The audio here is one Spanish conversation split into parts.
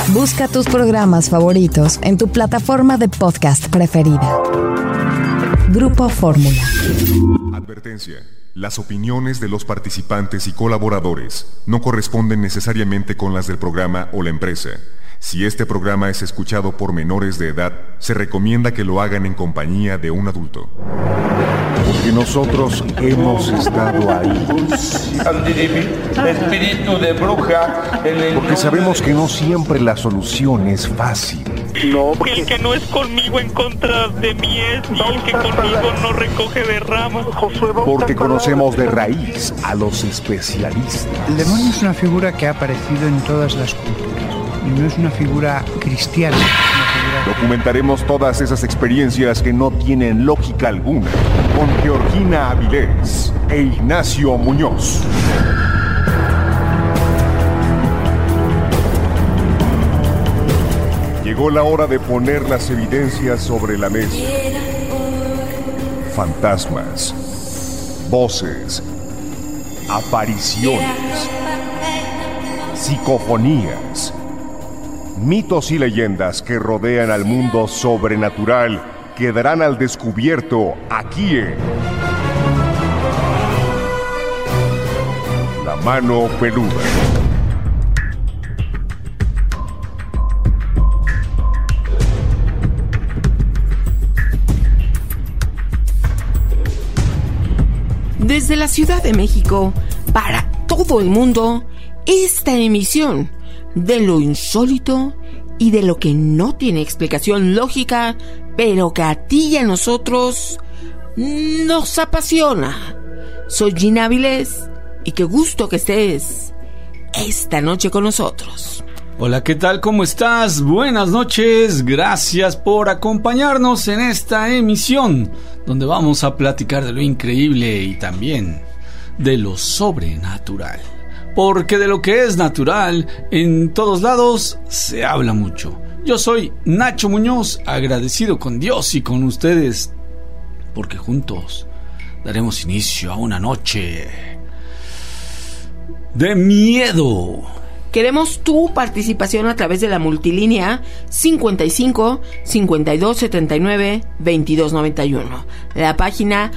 Busca tus programas favoritos en tu plataforma de podcast preferida. Grupo Fórmula. Advertencia. Las opiniones de los participantes y colaboradores no corresponden necesariamente con las del programa o la empresa. Si este programa es escuchado por menores de edad, se recomienda que lo hagan en compañía de un adulto. Porque nosotros hemos estado ahí. Espíritu de bruja. Porque sabemos que no siempre la solución es fácil. No, el que no es conmigo en contra de mí es, y el que conmigo no recoge de ramas. Porque conocemos de raíz a los especialistas. El demonio es una figura que ha aparecido en todas las culturas. Y no es una figura cristiana. Documentaremos todas esas experiencias que no tienen lógica alguna con Georgina Avilés e Ignacio Muñoz. Llegó la hora de poner las evidencias sobre la mesa. Fantasmas, voces, apariciones, psicofonías, mitos y leyendas que rodean al mundo sobrenatural quedarán al descubierto aquí en La Mano Peluda. Desde la Ciudad de México, para todo el mundo, esta emisión de lo insólito y de lo que no tiene explicación lógica, pero que a ti y a nosotros nos apasiona. Soy Gina Avilés y qué gusto que estés esta noche con nosotros. Hola, ¿qué tal? ¿Cómo estás? Buenas noches, gracias por acompañarnos en esta emisión donde vamos a platicar de lo increíble y también de lo sobrenatural. Porque de lo que es natural, en todos lados se habla mucho. Yo soy Nacho Muñoz, agradecido con Dios y con ustedes, porque juntos daremos inicio a una noche de miedo. Queremos tu participación a través de la multilínea 55 52 79 22 91, la página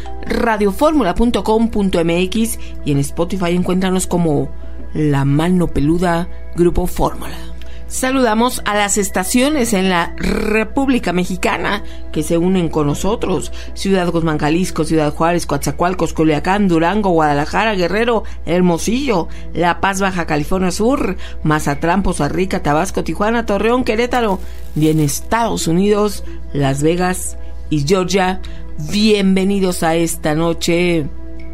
radioformula.com.mx y en Spotify encuéntranos como La Mano Peluda Grupo Fórmula. Saludamos a las estaciones en la República Mexicana que se unen con nosotros: Ciudad Guzmán, Jalisco, Ciudad Juárez, Coatzacoalcos, Culiacán, Durango, Guadalajara, Guerrero, Hermosillo, La Paz, Baja California Sur, Mazatlán, Poza Rica, Tabasco, Tijuana, Torreón, Querétaro, y en Estados Unidos, Las Vegas y Georgia. Bienvenidos a esta noche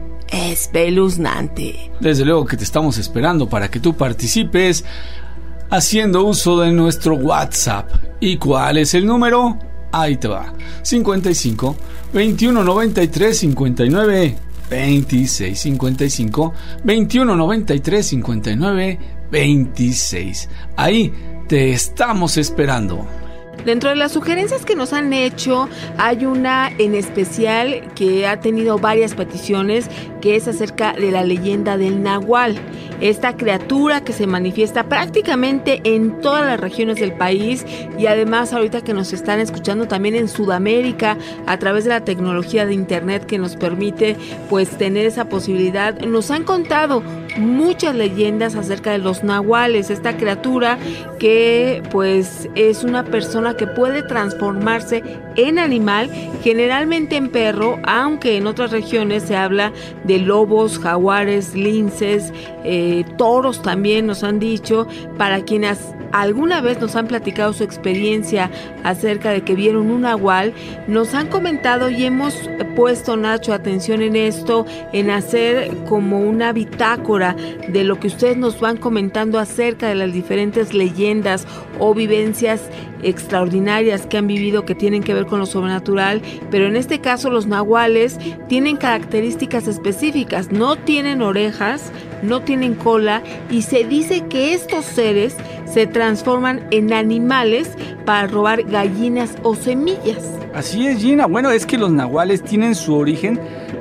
espeluznante. Desde luego que te estamos esperando para que tú participes haciendo uso de nuestro WhatsApp. ¿Y cuál es el número? Ahí te va: 55 21 93 59 26. 55 21 93 59 26. Ahí te estamos esperando. Dentro de las sugerencias que nos han hecho, hay una en especial que ha tenido varias peticiones, que es acerca de la leyenda del Nahual. Esta criatura que se manifiesta prácticamente en todas las regiones del país, y además ahorita que nos están escuchando también en Sudamérica a través de la tecnología de internet que nos permite pues tener esa posibilidad. Nos han contado muchas leyendas acerca de los nahuales, esta criatura que pues es una persona que puede transformarse en animal, generalmente en perro, aunque en otras regiones se habla de lobos, jaguares, linces, toros también nos han dicho. Para quienes alguna vez nos han platicado su experiencia acerca de que vieron un nahual, nos han comentado y hemos puesto, Nacho, atención en esto, en hacer como una bitácora de lo que ustedes nos van comentando acerca de las diferentes leyendas o vivencias extraordinarias que han vivido que tienen que ver con lo sobrenatural. Pero en este caso los nahuales tienen características específicas: no tienen orejas, no tienen cola, y se dice que estos seres se transforman en animales para robar gallinas o semillas. Así es, Gina. Bueno, es que los nahuales tienen su origen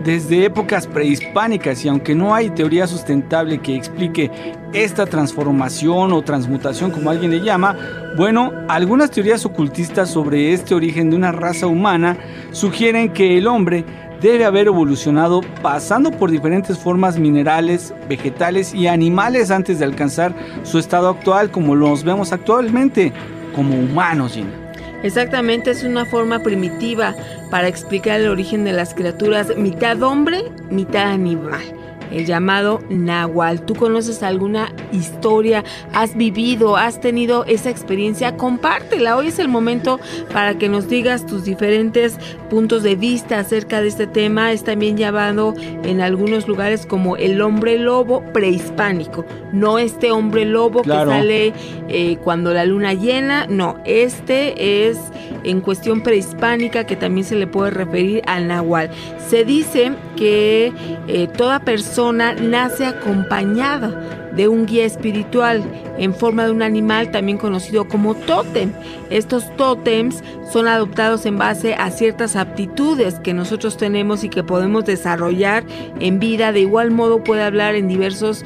desde épocas prehispánicas, y aunque no hay teoría sustentable que explique esta transformación o transmutación, como alguien le llama, bueno, algunas teorías ocultistas sobre este origen de una raza humana sugieren que el hombre debe haber evolucionado pasando por diferentes formas minerales, vegetales y animales antes de alcanzar su estado actual, como los vemos actualmente, como humanos, Gina. Exactamente, es una forma primitiva para explicar el origen de las criaturas mitad hombre, mitad animal, el llamado Nahual. ¿Tú conoces alguna historia? ¿Has vivido? ¿Has tenido esa experiencia? Compártela. Hoy es el momento para que nos digas tus diferentes puntos de vista acerca de este tema. Es también llamado en algunos lugares como el hombre lobo prehispánico. No este hombre lobo claro, que sale cuando la luna llena. No, este es en cuestión prehispánica, que también se le puede referir al Nahual. Se dice que toda persona nace acompañada de un guía espiritual en forma de un animal también conocido como tótem. Estos tótems son adoptados en base a ciertas aptitudes que nosotros tenemos y que podemos desarrollar en vida. De igual modo puede hablar en diversas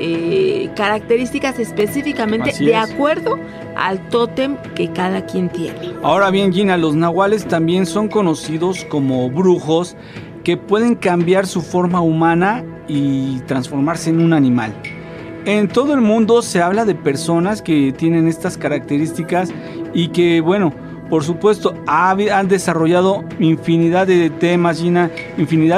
características específicamente de acuerdo al tótem que cada quien tiene. Ahora bien, Gina, los nahuales también son conocidos como brujos que pueden cambiar su forma humana y transformarse en un animal. En todo el mundo se habla de personas que tienen estas características y que, bueno, por supuesto, han desarrollado infinidad de temas, Gina, infinidad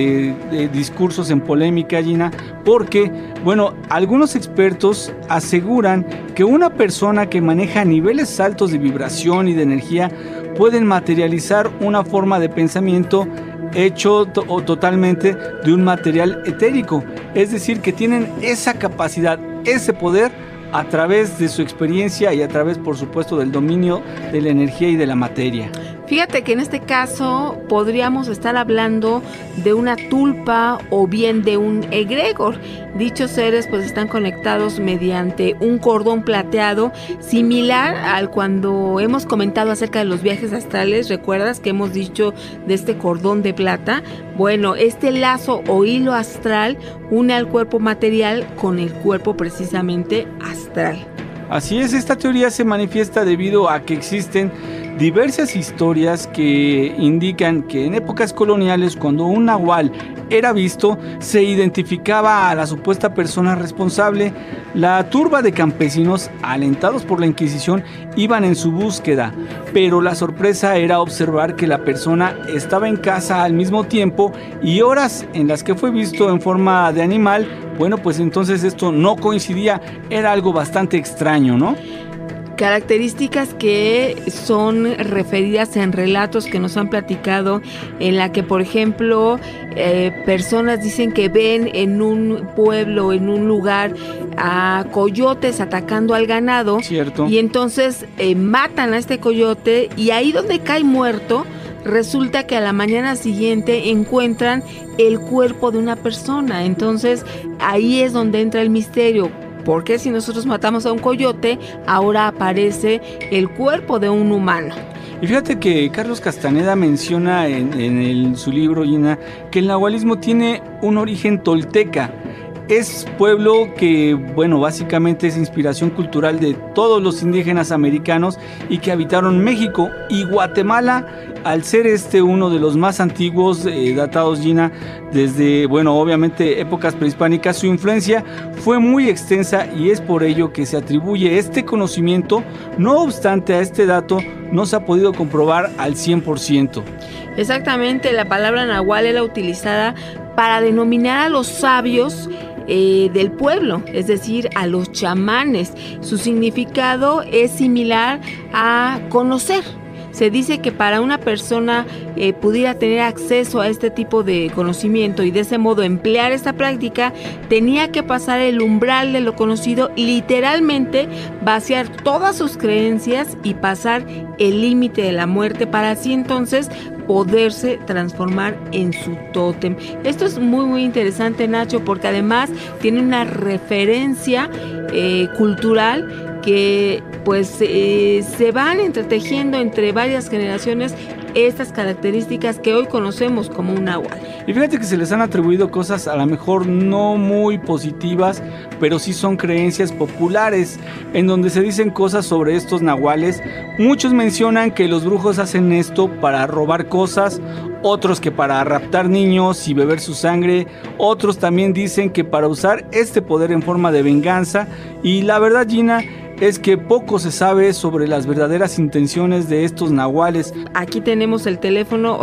de discursos en polémica, Gina, porque, bueno, algunos expertos aseguran que una persona que maneja niveles altos de vibración y de energía pueden materializar una forma de pensamiento hecho totalmente de un material etérico, es decir, que tienen esa capacidad, ese poder a través de su experiencia y a través, por supuesto, del dominio de la energía y de la materia. Fíjate que en este caso podríamos estar hablando de una tulpa o bien de un egregor. Dichos seres pues están conectados mediante un cordón plateado similar al cuando hemos comentado acerca de los viajes astrales. ¿Recuerdas que hemos dicho de este cordón de plata? Bueno, este lazo o hilo astral une al cuerpo material con el cuerpo precisamente astral. Así es, esta teoría se manifiesta debido a que existen diversas historias que indican que en épocas coloniales, cuando un nahual era visto, se identificaba a la supuesta persona responsable. La turba de campesinos, alentados por la Inquisición, iban en su búsqueda, pero la sorpresa era observar que la persona estaba en casa al mismo tiempo y horas en las que fue visto en forma de animal. Bueno, pues entonces esto no coincidía, era algo bastante extraño, ¿no? Características que son referidas en relatos que nos han platicado, en la que, por ejemplo, personas dicen que ven en un pueblo, en un lugar, a coyotes atacando al ganado. Cierto. Y entonces matan a este coyote y ahí donde cae muerto, resulta que a la mañana siguiente encuentran el cuerpo de una persona. Entonces ahí es donde entra el misterio. Porque si nosotros matamos a un coyote, ahora aparece el cuerpo de un humano? Y fíjate que Carlos Castaneda menciona en su libro, Gina, que el nahualismo tiene un origen tolteca. Es pueblo que, bueno, básicamente es inspiración cultural de todos los indígenas americanos y que habitaron México y Guatemala, al ser uno de los más antiguos, datados, Gina, desde, bueno, obviamente épocas prehispánicas. Su influencia fue muy extensa y es por ello que se atribuye este conocimiento. No obstante, a este dato no se ha podido comprobar al 100%. Exactamente, la palabra nahual era utilizada para denominar a los sabios del pueblo, es decir, a los chamanes. Su significado es similar a conocer. Se dice que para una persona pudiera tener acceso a este tipo de conocimiento y de ese modo emplear esta práctica, tenía que pasar el umbral de lo conocido, literalmente vaciar todas sus creencias y pasar el límite de la muerte para así entonces poderse transformar en su tótem. Esto es muy interesante, Nacho, porque además tiene una referencia cultural que pues se van entretejiendo entre varias generaciones estas características que hoy conocemos como un nahual. Y fíjate que se les han atribuido cosas a lo mejor no muy positivas, pero sí son creencias populares, en donde se dicen cosas sobre estos nahuales. Muchos mencionan que los brujos hacen esto para robar cosas, otros que para raptar niños y beber su sangre, otros también dicen que para usar este poder en forma de venganza, y la verdad, Gina, es que poco se sabe sobre las verdaderas intenciones de estos nahuales. Aquí tenemos el teléfono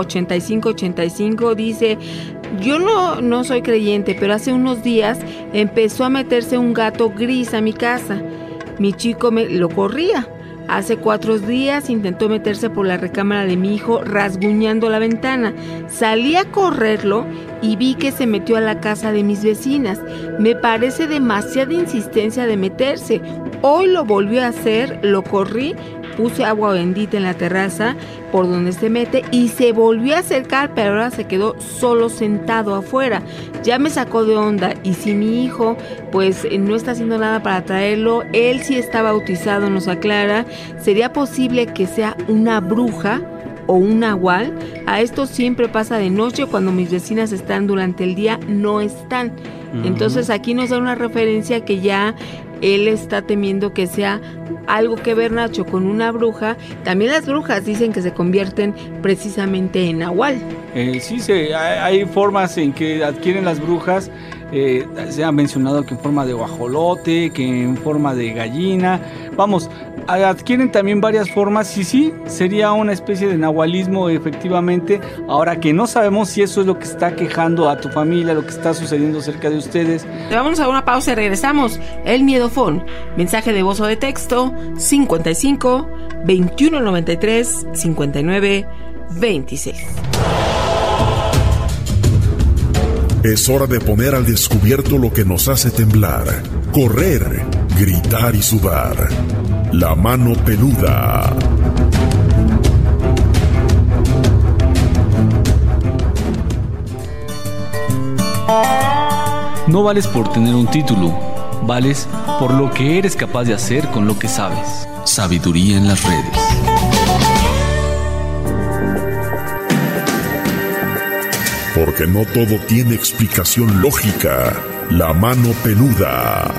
8585, dice: yo no soy creyente, pero hace unos días empezó a meterse un gato gris a mi casa. Mi chico lo corría. Hace 4 días intentó meterse por la recámara de mi hijo rasguñando la ventana. Salí a correrlo y vi que se metió a la casa de mis vecinas. Me parece demasiada insistencia de meterse. Hoy lo volvió a hacer, lo corrí, puse agua bendita en la terraza por donde se mete y se volvió a acercar, pero ahora se quedó solo sentado afuera. Ya me sacó de onda, y si mi hijo pues no está haciendo nada para traerlo, él sí está bautizado, nos aclara, ¿sería posible que sea una bruja o un nahual? A esto siempre pasa de noche, cuando mis vecinas están durante el día no están. Entonces aquí nos da una referencia que ya él está temiendo que sea algo que ver, Nacho, con una bruja. También las brujas dicen que se convierten precisamente en nahual. Sí, hay formas en que adquieren las brujas. Se ha mencionado que en forma de guajolote, que en forma de gallina. Vamos, adquieren también varias formas, y sí, sería una especie de nahualismo efectivamente. Ahora que no sabemos si eso es lo que está quejando a tu familia, lo que está sucediendo cerca de ustedes. Vamos a una pausa y regresamos. El Miedofón, mensaje de voz o de texto 55 21 93 59 26. Es hora de poner al descubierto lo que nos hace temblar, correr, gritar y sudar. La mano peluda. No vales por tener un título, vales por lo que eres capaz de hacer con lo que sabes. Sabiduría en las redes. Porque no todo tiene explicación lógica. La mano peluda.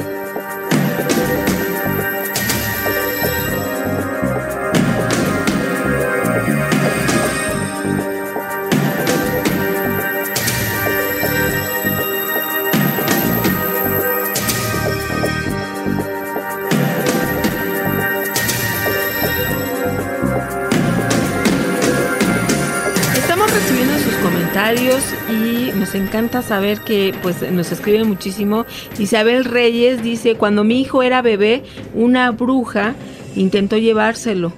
Y nos encanta saber que pues nos escriben muchísimo. Isabel Reyes dice: cuando mi hijo era bebé, una bruja intentó llevárselo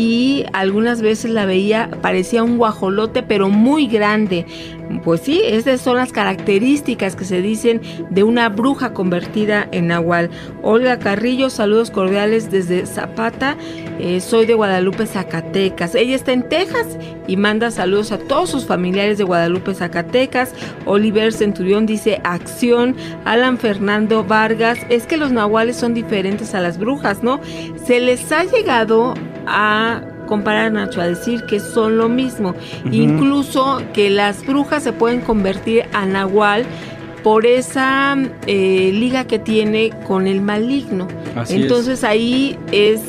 y algunas veces la veía, parecía un guajolote pero muy grande. Pues sí, esas son las características que se dicen de una bruja convertida en nahual. Olga Carrillo, saludos cordiales desde Zapata, soy de Guadalupe, Zacatecas. Ella está en Texas y manda saludos a todos sus familiares de Guadalupe, Zacatecas. Oliver Centurión dice: acción. Alan Fernando Vargas: es que los nahuales son diferentes a las brujas, ¿no? Se les ha llegado a comparar, Nacho, a decir que son lo mismo. Incluso que las brujas se pueden convertir a nahual por esa liga que tiene con el maligno. Entonces ahí es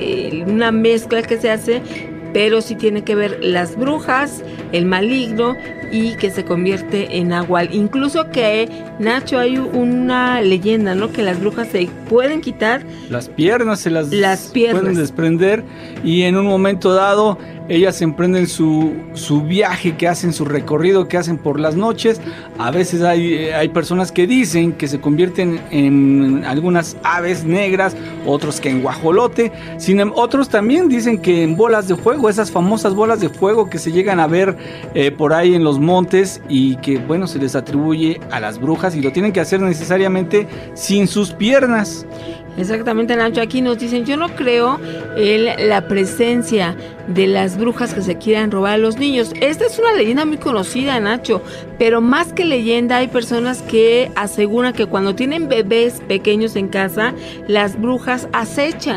una mezcla que se hace, pero sí tiene que ver las brujas, el maligno, y que se convierte en nahual. Incluso que, Nacho, hay una leyenda, ¿no? Que las brujas se pueden quitar las piernas, se las pueden desprender, y en un momento dado ellas emprenden su viaje que hacen, su recorrido que hacen por las noches. A veces hay personas que dicen que se convierten en algunas aves negras, otros que en guajolote. Otros también dicen que en bolas de fuego, esas famosas bolas de fuego que se llegan a ver por ahí en los montes, y que, bueno, se les atribuye a las brujas, y lo tienen que hacer necesariamente sin sus piernas. Exactamente, Nacho. Aquí nos dicen: yo no creo en la presencia de las brujas que se quieran robar a los niños. Esta es una leyenda muy conocida, Nacho, pero más que leyenda, hay personas que aseguran que cuando tienen bebés pequeños en casa, las brujas acechan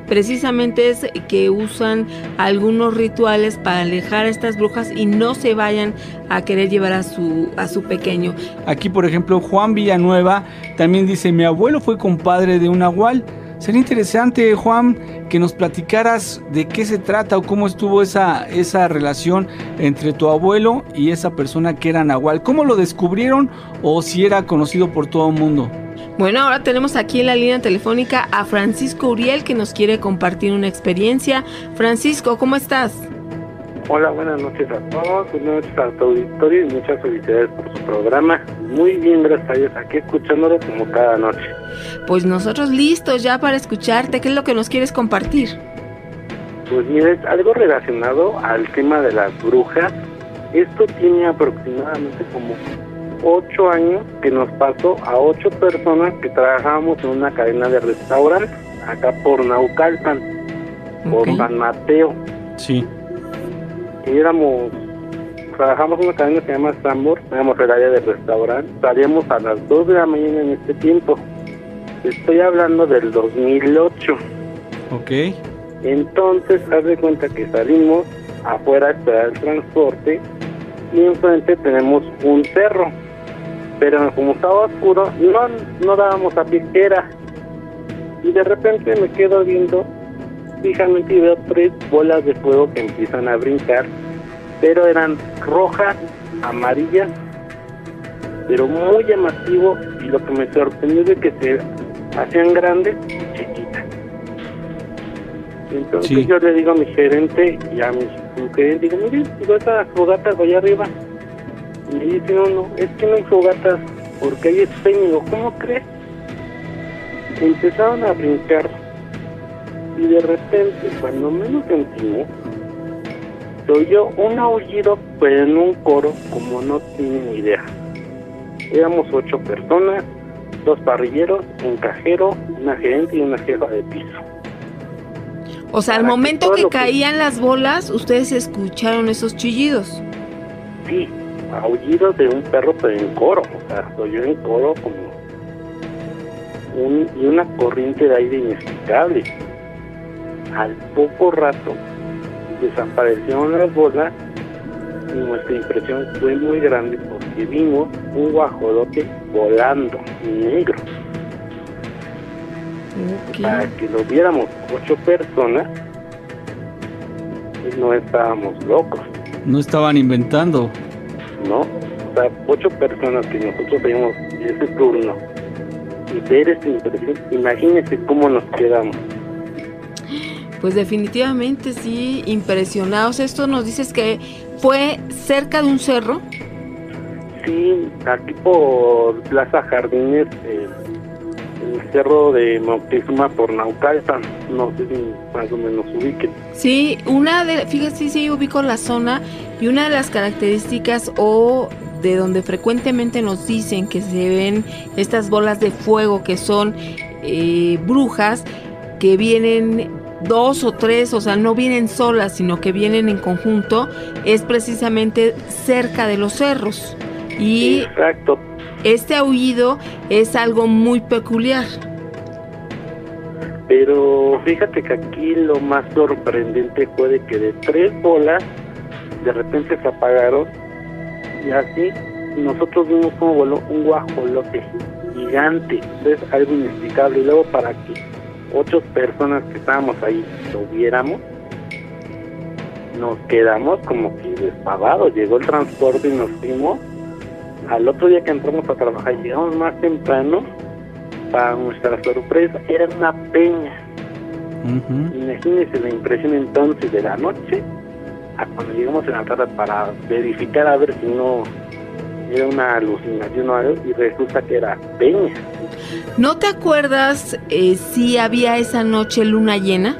precisamente es que usan algunos rituales para alejar a estas brujas y no se vayan a querer llevar a su pequeño. Aquí, por ejemplo, Juan Villanueva también dice: mi abuelo fue compadre de un nahual. Sería interesante, Juan, que nos platicaras de qué se trata o cómo estuvo esa relación entre tu abuelo y esa persona que era nahual. ¿Cómo lo descubrieron o si era conocido por todo el mundo? Bueno, ahora tenemos aquí en la línea telefónica a Francisco Uriel, que nos quiere compartir una experiencia. Francisco, ¿cómo estás? Hola, buenas noches a todos, buenas noches a tu auditorio y muchas felicidades por su programa. Muy bien, gracias a Dios, aquí escuchándolo como cada noche. Pues nosotros listos ya para escucharte. ¿Qué es lo que nos quieres compartir? Pues mira, es algo relacionado al tema de las brujas. Esto tiene aproximadamente como 8 años que nos pasó a 8 personas que trabajábamos en una cadena de restaurantes acá por Naucalpan, por San Mateo. Sí. Trabajamos en una cadena que se llama Sambor, teníamos el área de restaurante, salíamos a las 2 de la mañana en este tiempo. Estoy hablando del 2008. Ok. Entonces, haz de cuenta que salimos afuera a esperar el transporte y enfrente tenemos un cerro. Pero como estaba oscuro, no dábamos a pie, era. Y de repente me quedo viendo fijamente y veo 3 bolas de fuego que empiezan a brincar, pero eran rojas, amarillas, pero muy llamativo, y lo que me sorprendió es de que se hacían grandes y chiquitas. Entonces yo le digo a mi gerente y a mi gerente, digo, mire, esas fogatas allá arriba. Y me dice, no, es que no hay fogatas, porque hay espejo. ¿Cómo crees? Empezaron a brincar, y de repente, cuando menos sentimos, se oyó un aullido, pero en un coro, como no tienen idea. Éramos 8 personas, 2 parrilleros, un cajero, una gerente y una jefa de piso. O sea, al momento que caían las bolas, ¿ustedes escucharon esos chillidos? Sí, aullidos de un perro, pero en coro. O sea, se oyó en coro como y una corriente de aire inexplicable. Al poco rato desaparecieron las bolas y nuestra impresión fue muy grande porque vimos un guajolote volando negro. Para que lo viéramos 8 personas, no estábamos locos. No estaban inventando. No, o sea, 8 personas que nosotros teníamos ese turno y ver esa impresión, imagínense cómo nos quedamos. Pues definitivamente sí, impresionados. Esto nos dices que fue cerca de un cerro. Sí, aquí por Plaza Jardines, el cerro de Moctezuma por Naucalpan, no sé si más o menos ubiquen. Sí, fíjate, sí ubico la zona, y una de las características o de donde frecuentemente nos dicen que se ven estas bolas de fuego que son brujas, que vienen 2 o 3, o sea, no vienen solas, sino que vienen en conjunto, es precisamente cerca de los cerros. Y exacto. Este aullido es algo muy peculiar. Pero fíjate que aquí lo más sorprendente fue de que de 3 bolas de repente se apagaron, y así nosotros vimos cómo voló un guajolote gigante. Entonces, algo inexplicable. Y luego, para que 8 personas que estábamos ahí lo viéramos, nos quedamos como que despavados. Llegó el transporte y nos fuimos. Al otro día que entramos a trabajar, llegamos más temprano. Para nuestra sorpresa, era una peña. Imagínense la impresión entonces de la noche a cuando llegamos en la tarde para verificar a ver si no era una alucinación o algo, y resulta que era peña. ¿No te acuerdas si había esa noche luna llena?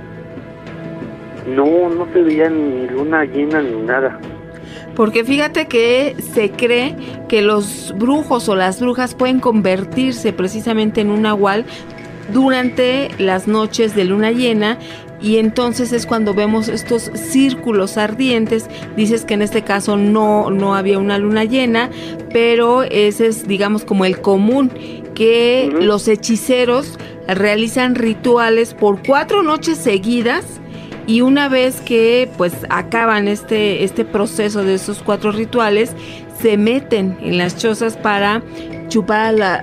No se veía ni luna llena ni nada. Porque fíjate que se cree que los brujos o las brujas pueden convertirse precisamente en un nahual durante las noches de luna llena, y entonces es cuando vemos estos círculos ardientes. Dices que en este caso no había una luna llena, pero ese es, digamos, como el común, que los hechiceros realizan rituales por 4 noches seguidas. Y una vez que pues acaban este proceso de esos 4 rituales, se meten en las chozas para chupar la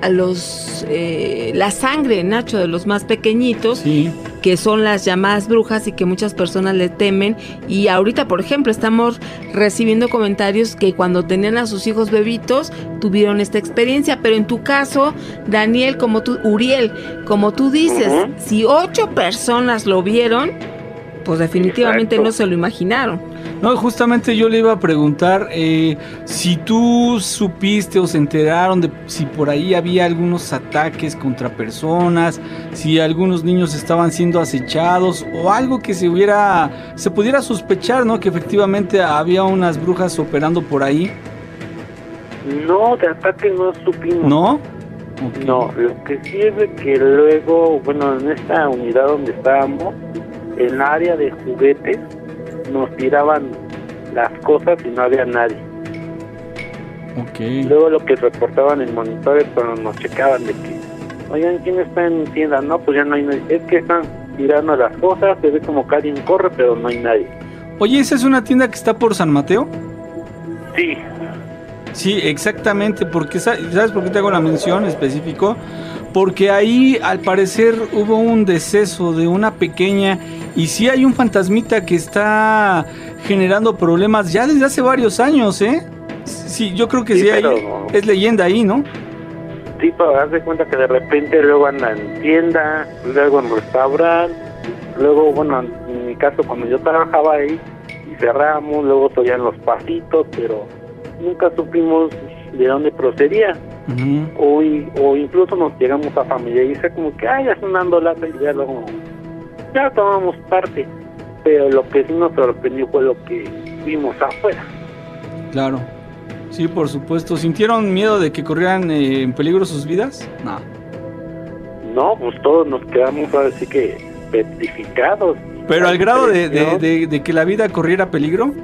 sangre, Nacho, de los más pequeñitos, sí, que son las llamadas brujas y que muchas personas le temen. Y ahorita, por ejemplo, estamos recibiendo comentarios que cuando tenían a sus hijos bebitos tuvieron esta experiencia. Pero en tu caso, Daniel, Uriel, como tú dices, si 8 personas lo vieron, pues definitivamente no se lo imaginaron. No, justamente yo le iba a preguntar si tú supiste o se enteraron de si por ahí había algunos ataques contra personas, si algunos niños estaban siendo acechados o algo que se pudiera sospechar, ¿no? Que efectivamente había unas brujas operando por ahí. No, de ataques no supimos. ¿No? Okay. No, lo que sí es de que luego, bueno, en esta unidad donde estábamos, en la área de juguetes, nos tiraban las cosas y no había nadie. Okay. Luego lo que reportaban en monitores cuando nos checaban de que, oigan, ¿quién está en tienda? No, pues ya no hay nadie. Es que están tirando las cosas, se ve como que alguien corre, pero no hay nadie. Oye, ¿esa es una tienda que está por San Mateo? Sí. Sí, exactamente, porque ¿sabes por qué te hago la mención específico? Porque ahí al parecer hubo un deceso de una pequeña y sí hay un fantasmita que está generando problemas ya desde hace varios años, ¿eh? Sí, yo creo que sí hay, es leyenda ahí, ¿no? Sí, pero haz de cuenta que de repente luego anda en tienda, luego en restaurante, luego, bueno, en mi caso cuando yo trabajaba ahí y cerramos, luego todavía en los pasitos, pero nunca supimos de dónde procedía. O incluso nos llegamos a familiarizar como que ya están dando lata y ya tomamos parte, pero lo que sí nos sorprendió fue lo que vimos afuera. Claro, sí, por supuesto. ¿Sintieron miedo de que corrieran en peligro sus vidas? No, pues todos nos quedamos así que petrificados. ¿Pero al grado de que la vida corriera peligro?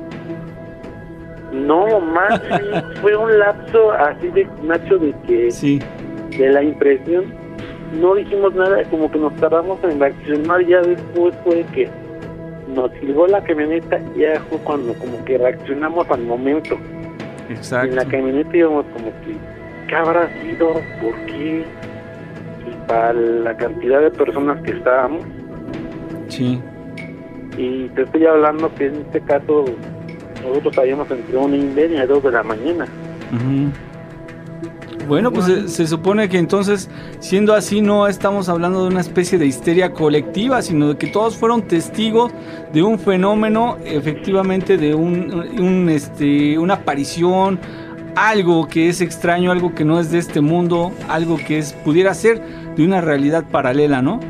No, más fue un lapso así de Nacho de que sí, de la impresión no dijimos nada, como que nos tardamos en reaccionar. Ya después fue que nos silbó la camioneta, ya fue cuando como que reaccionamos al momento. Exacto. En la camioneta íbamos como que ¿qué habrá sido? ¿Por qué? Y para la cantidad de personas que estábamos. Sí. Y te estoy hablando que en este caso nosotros habíamos entre 1:30 y 2 de la mañana. Bueno, pues se supone que entonces, siendo así, no estamos hablando de una especie de histeria colectiva, sino de que todos fueron testigos de un fenómeno, efectivamente, de una aparición, algo que es extraño, algo que no es de este mundo, algo que pudiera ser de una realidad paralela, ¿no?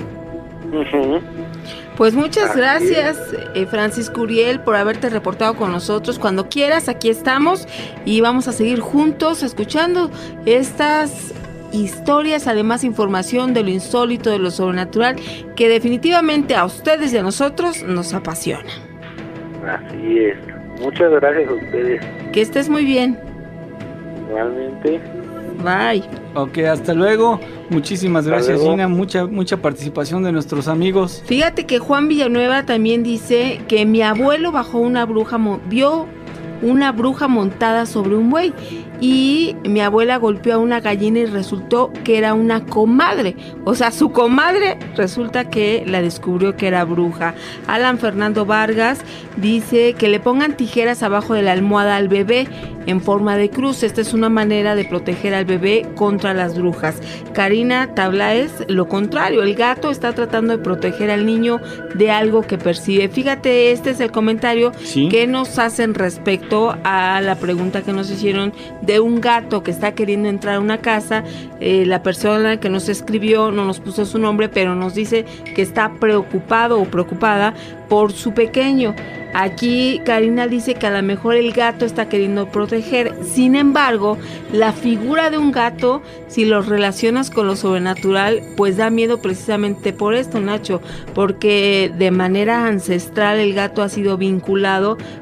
Pues muchas gracias, Francisco Uriel, por haberte reportado con nosotros. Cuando quieras, aquí estamos y vamos a seguir juntos escuchando estas historias, además información de lo insólito, de lo sobrenatural, que definitivamente a ustedes y a nosotros nos apasiona. Así es. Muchas gracias a ustedes. Que estés muy bien. Igualmente. Bye. Ok, hasta luego. Muchísimas gracias, Gina. Mucha participación de nuestros amigos. Fíjate que Juan Villanueva también dice que mi abuelo vio una bruja montada sobre un buey y mi abuela golpeó a una gallina y resultó que era una comadre. O sea, su comadre resulta que la descubrió que era bruja. Alan Fernando Vargas dice que le pongan tijeras abajo de la almohada al bebé en forma de cruz. Esta es una manera de proteger al bebé contra las brujas. Karina Tablaez, lo contrario, el gato está tratando de proteger al niño de algo que percibe. Fíjate, este es el comentario que nos hacen respecto a la pregunta que nos hicieron de un gato que está queriendo entrar a una casa. La persona que nos escribió no nos puso su nombre, pero nos dice que está preocupado o preocupada por su pequeño. Aquí Karina dice que a lo mejor el gato está queriendo proteger. Sin embargo, la figura de un gato, si lo relacionas con lo sobrenatural, pues da miedo precisamente por esto, Nacho, porque de manera ancestral el gato ha sido vinculado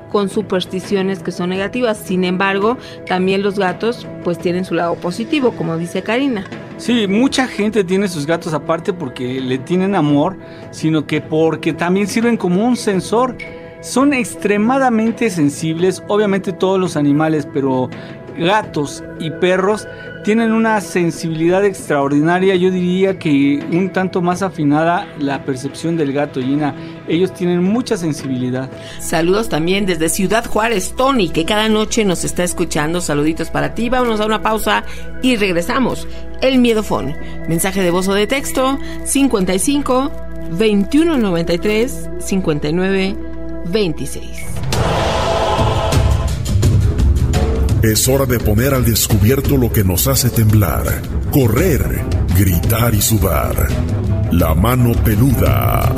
con supersticiones que son negativas. Sin embargo, también los gatos pues tienen su lado positivo, como dice Karina. Sí, mucha gente tiene sus gatos aparte porque le tienen amor, sino que porque también sirven como un sensor. Son extremadamente sensibles, obviamente todos los animales, pero gatos y perros tienen una sensibilidad extraordinaria. Yo diría que un tanto más afinada la percepción del gato, Gina. Ellos tienen mucha sensibilidad. Saludos también desde Ciudad Juárez, Tony, que cada noche nos está escuchando. Saluditos para ti. Vámonos a una pausa y regresamos. El Miedofón. Mensaje de voz o de texto 55 21 93 59 26. Es hora de poner al descubierto lo que nos hace temblar, correr, gritar y sudar. La mano peluda.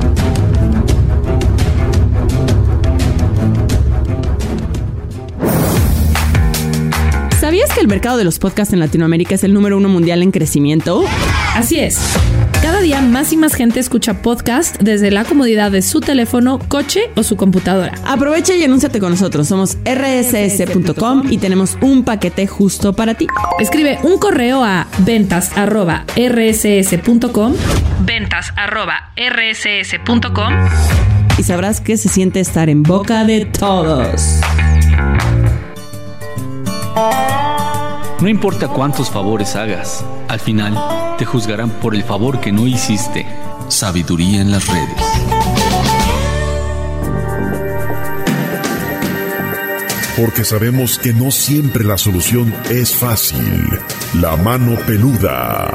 ¿Sabías que el mercado de los podcasts en Latinoamérica es el número 1 mundial en crecimiento? Así es. Cada día más y más gente escucha podcast desde la comodidad de su teléfono, coche o su computadora. Aprovecha y anúnciate con nosotros. Somos rss.com y tenemos un paquete justo para ti. Escribe un correo a ventas@rss.com y sabrás qué se siente estar en boca de todos. No importa cuántos favores hagas, al final te juzgarán por el favor que no hiciste. Sabiduría en las redes. Porque sabemos que no siempre la solución es fácil. La mano peluda.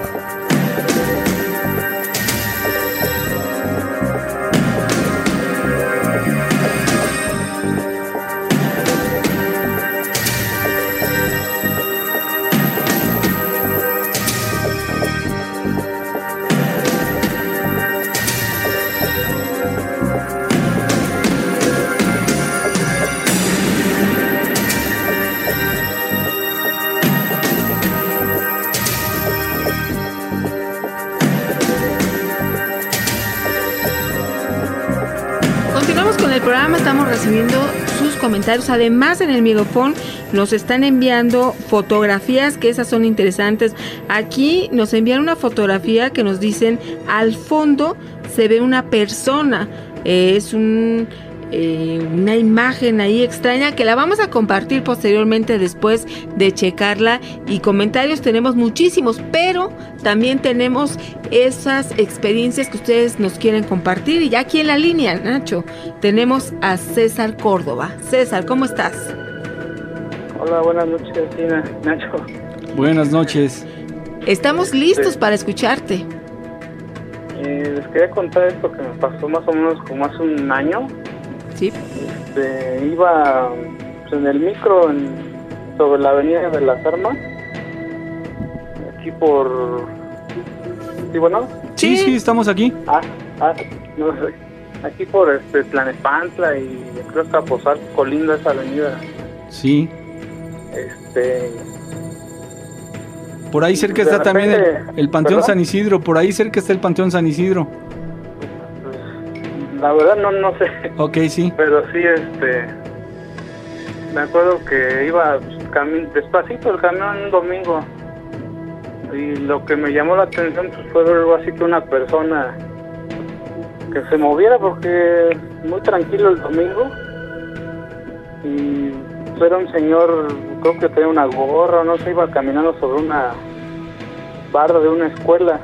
Estamos recibiendo sus comentarios. Además, en el Miedofón nos están enviando fotografías, que esas son interesantes. Aquí nos envían una fotografía que nos dicen al fondo se ve una persona. Es una imagen ahí extraña que la vamos a compartir posteriormente después de checarla. Y comentarios tenemos muchísimos, pero también tenemos esas experiencias que ustedes nos quieren compartir. Y ya aquí en la línea, Nacho, tenemos a César Córdoba. César, ¿cómo estás? Hola, buenas noches, Tina, Nacho. Buenas noches. Estamos listos para escucharte. Les quería contar esto que me pasó más o menos como hace un año. Sí. Iba en el micro sobre la avenida de las Armas, aquí por... ¿Sí, bueno? Sí, estamos aquí. No sé. Aquí por Tlanepantla y creo que Capozal, colinda esa avenida. Sí. Por ahí cerca está también el Panteón San Isidro. Por ahí cerca está el Panteón San Isidro. La verdad no sé. Ok, sí. Pero sí, me acuerdo que iba despacito el camión un domingo. Y lo que me llamó la atención pues, fue algo así que una persona que se moviera, porque muy tranquilo el domingo. Y era un señor, creo que tenía una gorra, no sé, iba caminando sobre una barda de una escuela.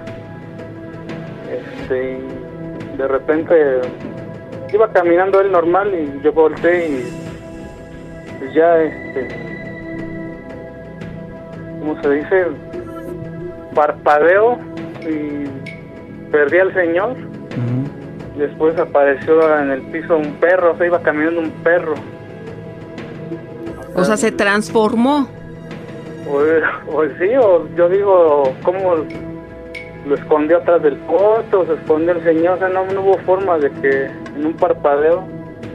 Y de repente iba caminando él normal y yo volteé y pues ya ¿cómo se dice? Parpadeo y perdí al señor. Uh-huh. Después apareció en el piso un perro, o sea, iba caminando un perro. O sea, se transformó. O sí, o yo digo, ¿cómo lo escondió atrás del poste o se escondió el señor? O sea, no hubo forma de que en un parpadeo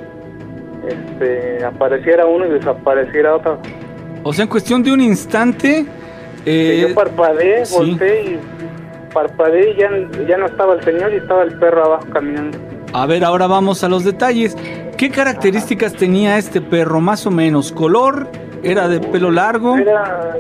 apareciera uno y desapareciera otro. O sea, en cuestión de un instante... yo parpadeé, sí. Volteé y parpadeé y ya no estaba el señor y estaba el perro abajo caminando. A ver, ahora vamos a los detalles. ¿Qué características tenía este perro, más o menos? ¿Color? ¿Era de pelo largo? Era,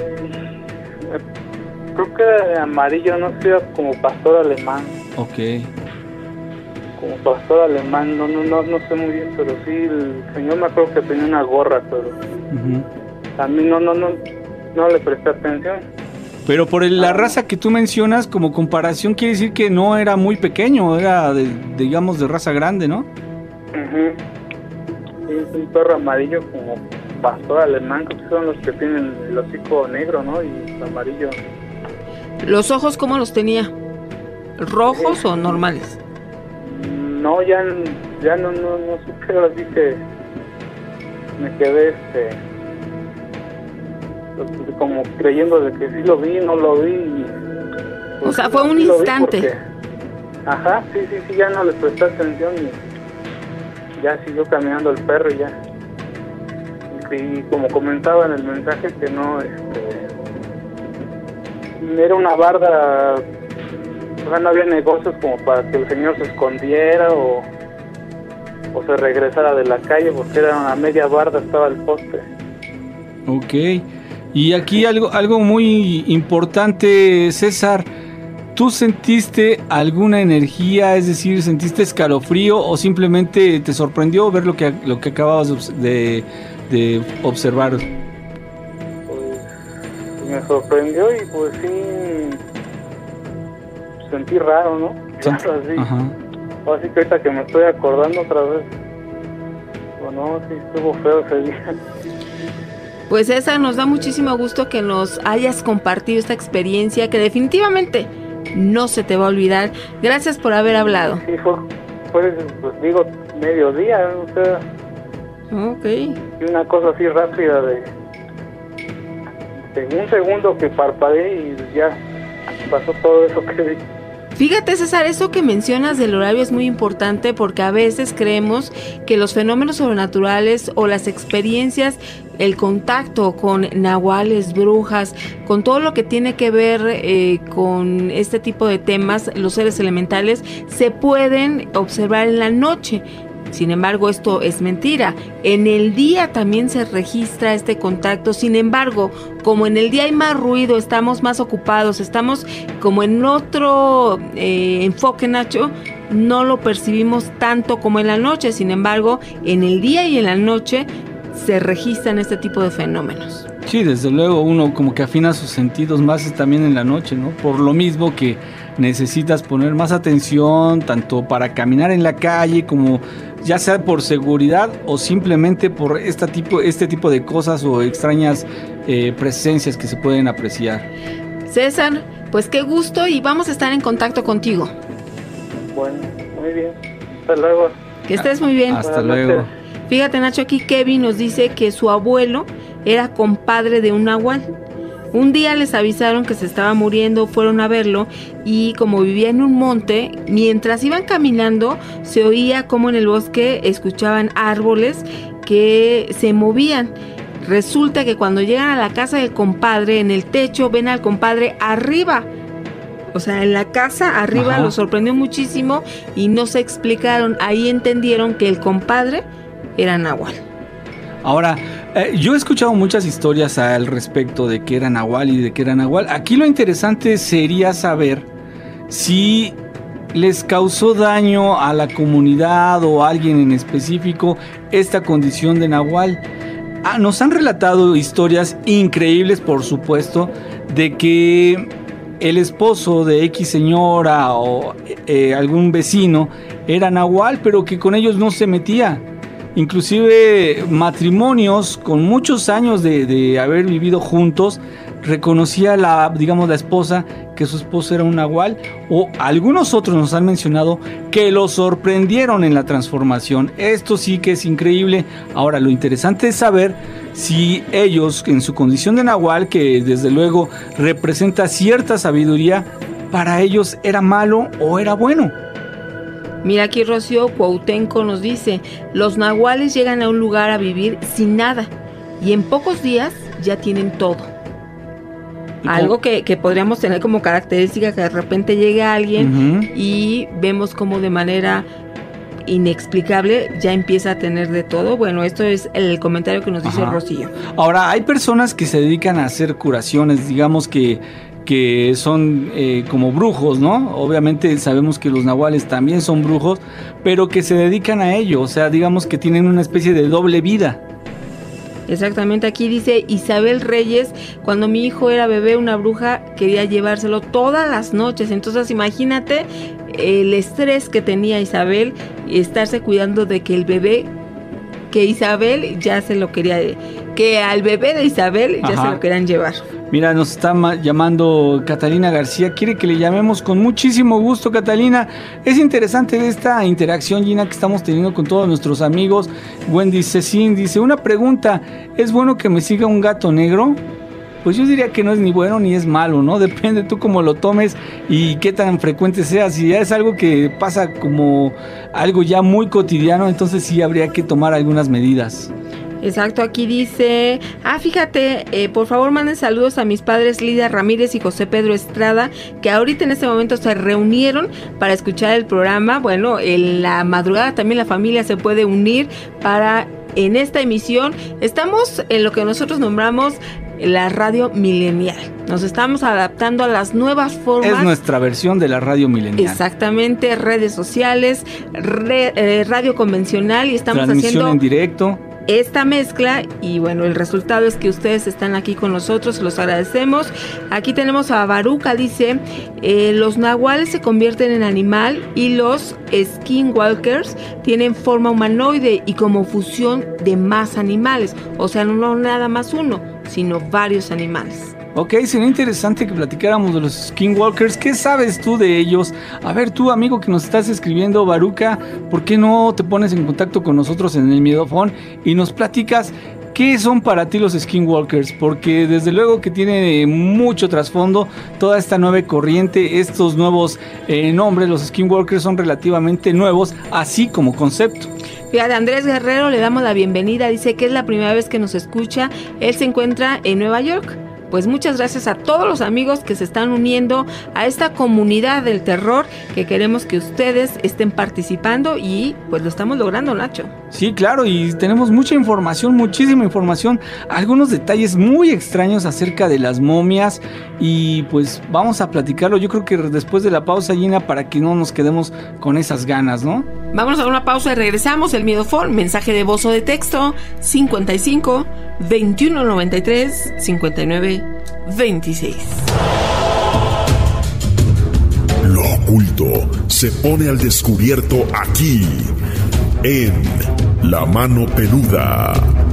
creo que era de amarillo, no sé, como pastor alemán. Ok. Como pastor alemán, no sé muy bien, pero sí, el señor me acuerdo que tenía una gorra, pero a mí no le presté atención. Pero por la raza que tú mencionas, como comparación, quiere decir que no era muy pequeño, era, digamos, de raza grande, ¿no? Sí, es un perro amarillo como pastor alemán, que son los que tienen el hocico negro, ¿no? Y amarillo. ¿Los ojos cómo los tenía? ¿Rojos o normales? No, ya no supe, ahora sí que me quedé como creyendo de que sí lo vi, no lo vi. O sea, fue un instante. Ajá, sí, ya no le presté atención y ya siguió caminando el perro y ya. Y como comentaba en el mensaje que no, era una barda, o sea, no había negocios como para que el señor se escondiera o se regresara de la calle, porque era una media barda, estaba el poste. Ok. Y aquí algo muy importante, César. ¿Tú sentiste alguna energía? Es decir, ¿sentiste escalofrío o simplemente te sorprendió ver lo que acababas de observar? Pues me sorprendió y pues sí sentí raro, ¿no? Claro, así. Ajá. Así que ahorita que me estoy acordando otra vez, bueno, sí estuvo feo ese día. Pues César, nos da muchísimo gusto que nos hayas compartido esta experiencia que definitivamente no se te va a olvidar. Gracias por haber hablado. Sí, fue pues digo, mediodía, o sea. Ok. Y una cosa así rápida de un segundo que parpadeé y ya pasó todo eso que vi. Fíjate, César, eso que mencionas del horario es muy importante porque a veces creemos que los fenómenos sobrenaturales o las experiencias, el contacto con nahuales, brujas, con todo lo que tiene que ver con este tipo de temas, los seres elementales, se pueden observar en la noche. Sin embargo, esto es mentira. En el día también se registra este contacto. Sin embargo, como en el día hay más ruido, estamos más ocupados, estamos como en otro enfoque, Nacho, no lo percibimos tanto como en la noche. Sin embargo, en el día y en la noche se registran este tipo de fenómenos. Sí, desde luego uno como que afina sus sentidos más también en la noche, ¿no? Por lo mismo que necesitas poner más atención, tanto para caminar en la calle como ya sea por seguridad o simplemente por este tipo de cosas o extrañas presencias que se pueden apreciar. César, pues qué gusto y vamos a estar en contacto contigo. Bueno, muy bien. Hasta luego. Que estés muy bien. Hasta luego. Fíjate, Nacho, aquí Kevin nos dice que su abuelo era compadre de un nahual. Un día les avisaron que se estaba muriendo, fueron a verlo y como vivía en un monte, mientras iban caminando se oía como en el bosque escuchaban árboles que se movían. Resulta que cuando llegan a la casa del compadre, en el techo ven al compadre arriba. O sea, en la casa arriba. Ajá. Lo sorprendió muchísimo y no se explicaron. Ahí entendieron que el compadre era nahual. Ahora, yo he escuchado muchas historias al respecto de que era nahual y de que era nahual. Aquí lo interesante sería saber si les causó daño a la comunidad o a alguien en específico esta condición de nahual. Nos han relatado historias increíbles, por supuesto, de que el esposo de X señora o algún vecino era nahual, pero que con ellos no se metía. Inclusive matrimonios con muchos años de haber vivido juntos, reconocía la esposa que su esposo era un nahual, o algunos otros nos han mencionado que lo sorprendieron en la transformación. Esto sí que es increíble. Ahora, lo interesante es saber si ellos, en su condición de nahual, que desde luego representa cierta sabiduría, para ellos era malo o era bueno. Mira, aquí Rocío Cuautenco nos dice: los nahuales llegan a un lugar a vivir sin nada y en pocos días ya tienen todo. Algo que podríamos tener como característica, que de repente llegue alguien y vemos como de manera inexplicable, ya empieza a tener de todo. Bueno, esto es el comentario que nos dice Rocío. Ahora, hay personas que se dedican a hacer curaciones, digamos que son como brujos, ¿no? Obviamente sabemos que los nahuales también son brujos, pero que se dedican a ello, o sea, digamos que tienen una especie de doble vida. Exactamente, aquí dice Isabel Reyes, cuando mi hijo era bebé, una bruja quería llevárselo todas las noches, entonces imagínate el estrés que tenía Isabel y estarse cuidando de que el bebé, que Isabel ya se lo quería, que al bebé de Isabel ya se lo querían llevar. Mira, nos está llamando Catalina García, quiere que le llamemos con muchísimo gusto, Catalina. Es interesante esta interacción, Gina, que estamos teniendo con todos nuestros amigos. Wendy Cecín dice, una pregunta, ¿es bueno que me siga un gato negro? Pues yo diría que no es ni bueno ni es malo, ¿no? Depende tú cómo lo tomes y qué tan frecuente sea. Si ya es algo que pasa como algo ya muy cotidiano, entonces sí habría que tomar algunas medidas. Exacto, aquí dice, fíjate, por favor manden saludos a mis padres Lidia Ramírez y José Pedro Estrada, que ahorita en este momento se reunieron para escuchar el programa. Bueno, en la madrugada también la familia se puede unir para en esta emisión. Estamos en lo que nosotros nombramos la radio milenial. Nos estamos adaptando a las nuevas formas. Es nuestra versión de la radio milenial. Exactamente, redes sociales, radio convencional y estamos transmisión haciendo en directo. Esta mezcla y bueno, el resultado es que ustedes están aquí con nosotros, los agradecemos. Aquí tenemos a Baruca, dice, los nahuales se convierten en animal y los skinwalkers tienen forma humanoide y como fusión de más animales, o sea, no nada más uno, sino varios animales. Ok, sería interesante que platicáramos de los skinwalkers. ¿Qué sabes tú de ellos? A ver, tú, amigo que nos estás escribiendo, Baruca, ¿por qué no te pones en contacto con nosotros en el Miedofón y nos platicas qué son para ti los skinwalkers? Porque desde luego que tiene mucho trasfondo toda esta nueva corriente, estos nuevos nombres. Los skinwalkers son relativamente nuevos, así como concepto. Fíjate, Andrés Guerrero, le damos la bienvenida, dice que es la primera vez que nos escucha, él se encuentra en Nueva York. Pues muchas gracias a todos los amigos que se están uniendo a esta comunidad del terror, que queremos que ustedes estén participando y pues lo estamos logrando, Nacho. Sí, claro, y tenemos mucha información, muchísima información, algunos detalles muy extraños acerca de las momias y pues vamos a platicarlo, yo creo que después de la pausa, Gina, para que no nos quedemos con esas ganas, ¿no? Vamos a una pausa y regresamos. El Miedofón, mensaje de voz o de texto 55 21 93 59 26. Lo oculto se pone al descubierto aquí, en La Mano Peluda.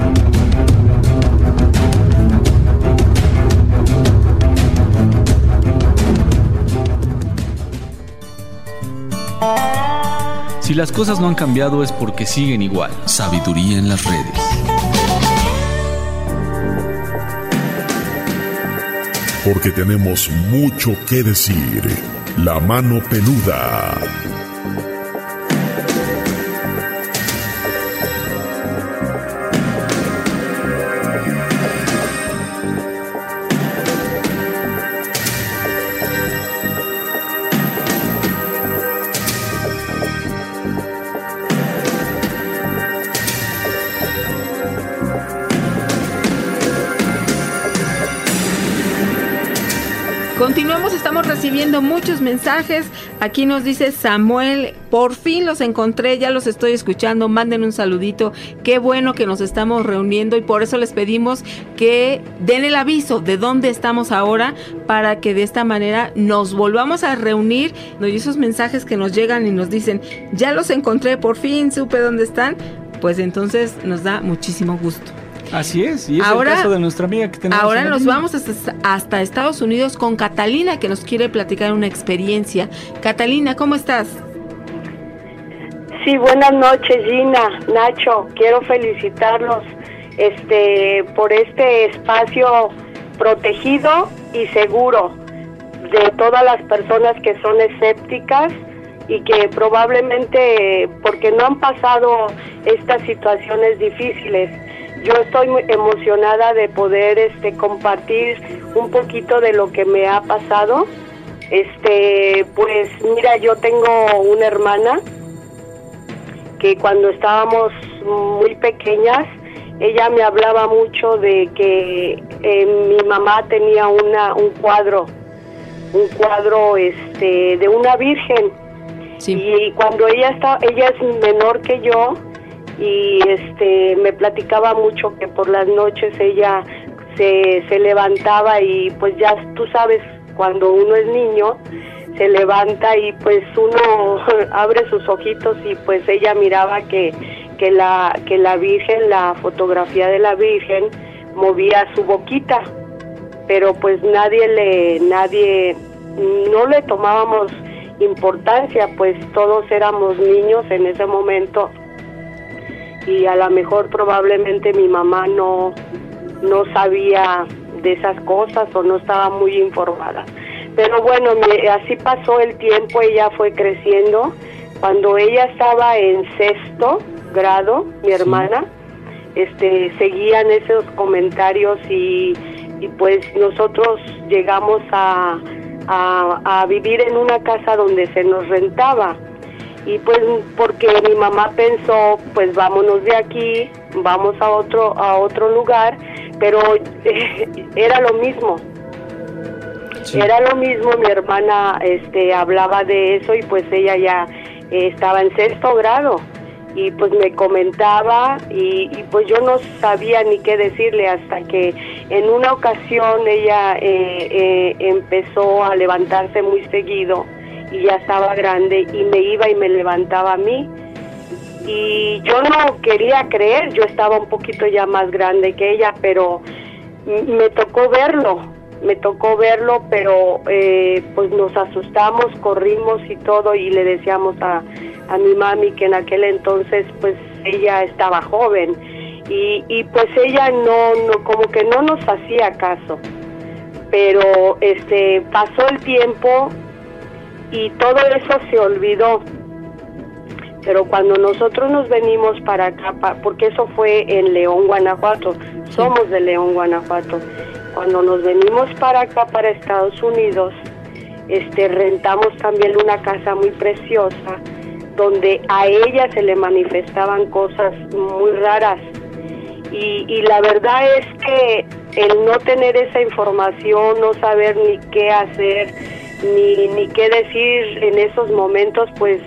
Si las cosas no han cambiado es porque siguen igual. Sabiduría en las redes. Porque tenemos mucho que decir. La Mano Peluda. Continuamos, estamos recibiendo muchos mensajes. Aquí nos dice Samuel, por fin los encontré, ya los estoy escuchando, manden un saludito. Qué bueno que nos estamos reuniendo y por eso les pedimos que den el aviso de dónde estamos ahora para que de esta manera nos volvamos a reunir. Y esos mensajes que nos llegan y nos dicen, ya los encontré, por fin supe dónde están, pues entonces nos da muchísimo gusto. Así es, y es ahora, el caso de nuestra amiga que tenemos. Ahora nos vamos hasta Estados Unidos con Catalina, que nos quiere platicar una experiencia. Catalina, ¿cómo estás? Sí, buenas noches, Gina, Nacho. Quiero felicitarlos por este espacio protegido y seguro de todas las personas que son escépticas y que probablemente, porque no han pasado estas situaciones difíciles, yo estoy muy emocionada de poder compartir un poquito de lo que me ha pasado. Pues mira, yo tengo una hermana que cuando estábamos muy pequeñas, ella me hablaba mucho de que mi mamá tenía un cuadro de una virgen. Sí. Y cuando ella es menor que yo, y me platicaba mucho que por las noches ella se levantaba y pues ya tú sabes, cuando uno es niño se levanta y pues uno abre sus ojitos y pues ella miraba que la Virgen, la fotografía de la Virgen movía su boquita, pero pues nadie no le tomábamos importancia, pues todos éramos niños en ese momento y a lo mejor probablemente mi mamá no sabía de esas cosas o no estaba muy informada. Pero bueno, así pasó el tiempo, ella fue creciendo. Cuando ella estaba en 6º grado, mi hermana, seguían esos comentarios y pues nosotros llegamos a vivir en una casa donde se nos rentaba. Y pues porque mi mamá pensó, pues vámonos de aquí, vamos a otro lugar, pero era lo mismo. Sí. Era lo mismo, mi hermana hablaba de eso y pues ella ya estaba en 6º grado y pues me comentaba y pues yo no sabía ni qué decirle hasta que en una ocasión ella empezó a levantarse muy seguido y ya estaba grande y me iba y me levantaba a mí y yo no quería creer, yo estaba un poquito ya más grande que ella, pero me tocó verlo, pero pues nos asustamos, corrimos y todo y le decíamos a mi mami que en aquel entonces pues ella estaba joven y pues ella no como que no nos hacía caso, pero pasó el tiempo y todo eso se olvidó. Pero cuando nosotros nos venimos para acá, porque eso fue en León, Guanajuato, somos de León, Guanajuato. Cuando nos venimos para acá, para Estados Unidos, rentamos también una casa muy preciosa, donde a ella se le manifestaban cosas muy raras. Y la verdad es que el no tener esa información, no saber ni qué hacer, ni qué decir en esos momentos, pues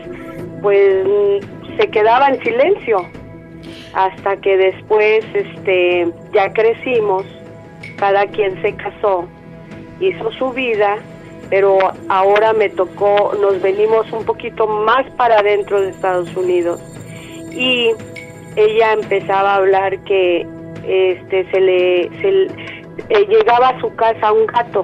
se quedaba en silencio. Hasta que después ya crecimos, cada quien se casó, hizo su vida, pero ahora me tocó, nos venimos un poquito más para adentro de Estados Unidos y ella empezaba a hablar que llegaba a su casa un gato,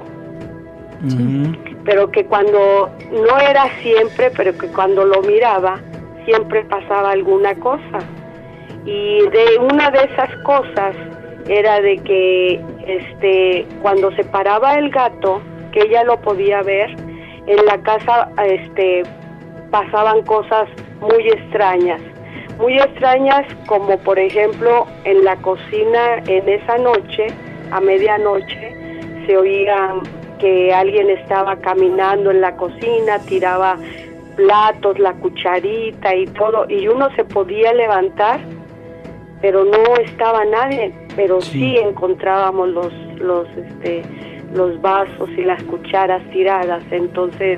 pero que cuando no era siempre, pero que cuando lo miraba siempre pasaba alguna cosa. Y de una de esas cosas era de que cuando se paraba el gato, que ella lo podía ver, en la casa pasaban cosas muy extrañas, como por ejemplo en la cocina en esa noche, a medianoche, se oía que alguien estaba caminando en la cocina, tiraba platos, la cucharita y todo, y uno se podía levantar, pero no estaba nadie, pero sí encontrábamos los vasos y las cucharas tiradas. Entonces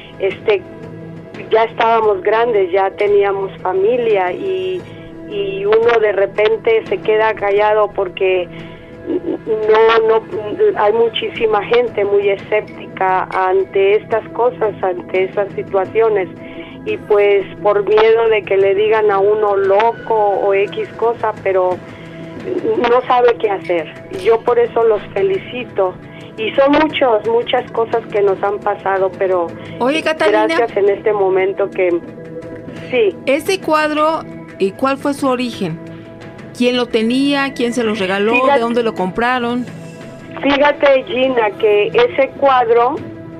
ya estábamos grandes, ya teníamos familia y uno de repente se queda callado porque no hay muchísima gente muy escéptica ante estas cosas, ante esas situaciones, y pues por miedo de que le digan a uno loco o X cosa, pero no sabe qué hacer. Yo por eso los felicito. Y son muchas cosas que nos han pasado, pero oye, Catalina, gracias en este momento que sí. Este cuadro, ¿y cuál fue su origen? ¿Quién lo tenía? ¿Quién se los regaló? Fíjate, ¿de dónde lo compraron? Fíjate, Gina, que ese cuadro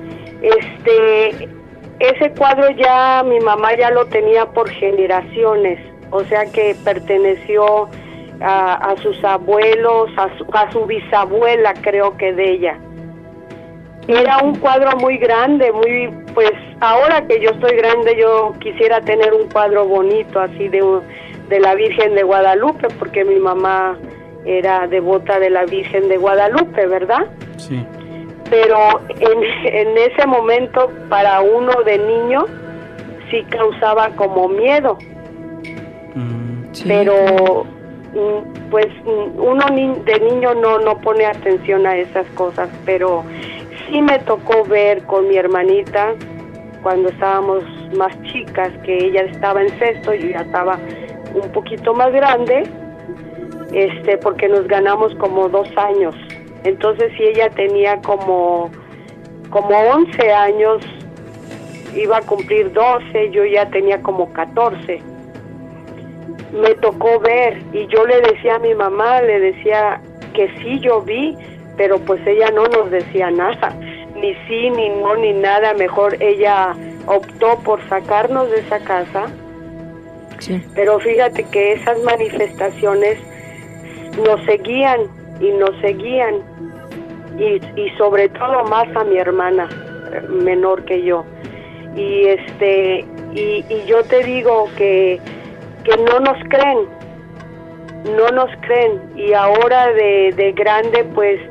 ya mi mamá ya lo tenía por generaciones, o sea que perteneció a sus abuelos, a su bisabuela, creo que de ella. Era un cuadro muy grande, muy pues ahora que yo estoy grande, yo quisiera tener un cuadro bonito así de la Virgen de Guadalupe, porque mi mamá era devota de la Virgen de Guadalupe, ¿verdad? Sí. Pero en ese momento, para uno de niño, sí causaba como miedo. Sí. Pero pues uno de niño no pone atención a esas cosas, pero sí me tocó ver con mi hermanita cuando estábamos más chicas, que ella estaba en sexto, yo ya estaba un poquito más grande, porque nos ganamos como 2 años. Entonces, si ella tenía como 11 años, iba a cumplir 12, yo ya tenía como 14. Me tocó ver, y yo le decía a mi mamá, le decía que sí, yo vi, pero pues ella no nos decía nada, ni sí, ni no, ni nada. Mejor ella optó por sacarnos de esa casa. Sí. Pero fíjate que esas manifestaciones nos seguían y nos seguían, y sobre todo más a mi hermana menor que yo. Y yo te digo que no nos creen, y ahora de grande pues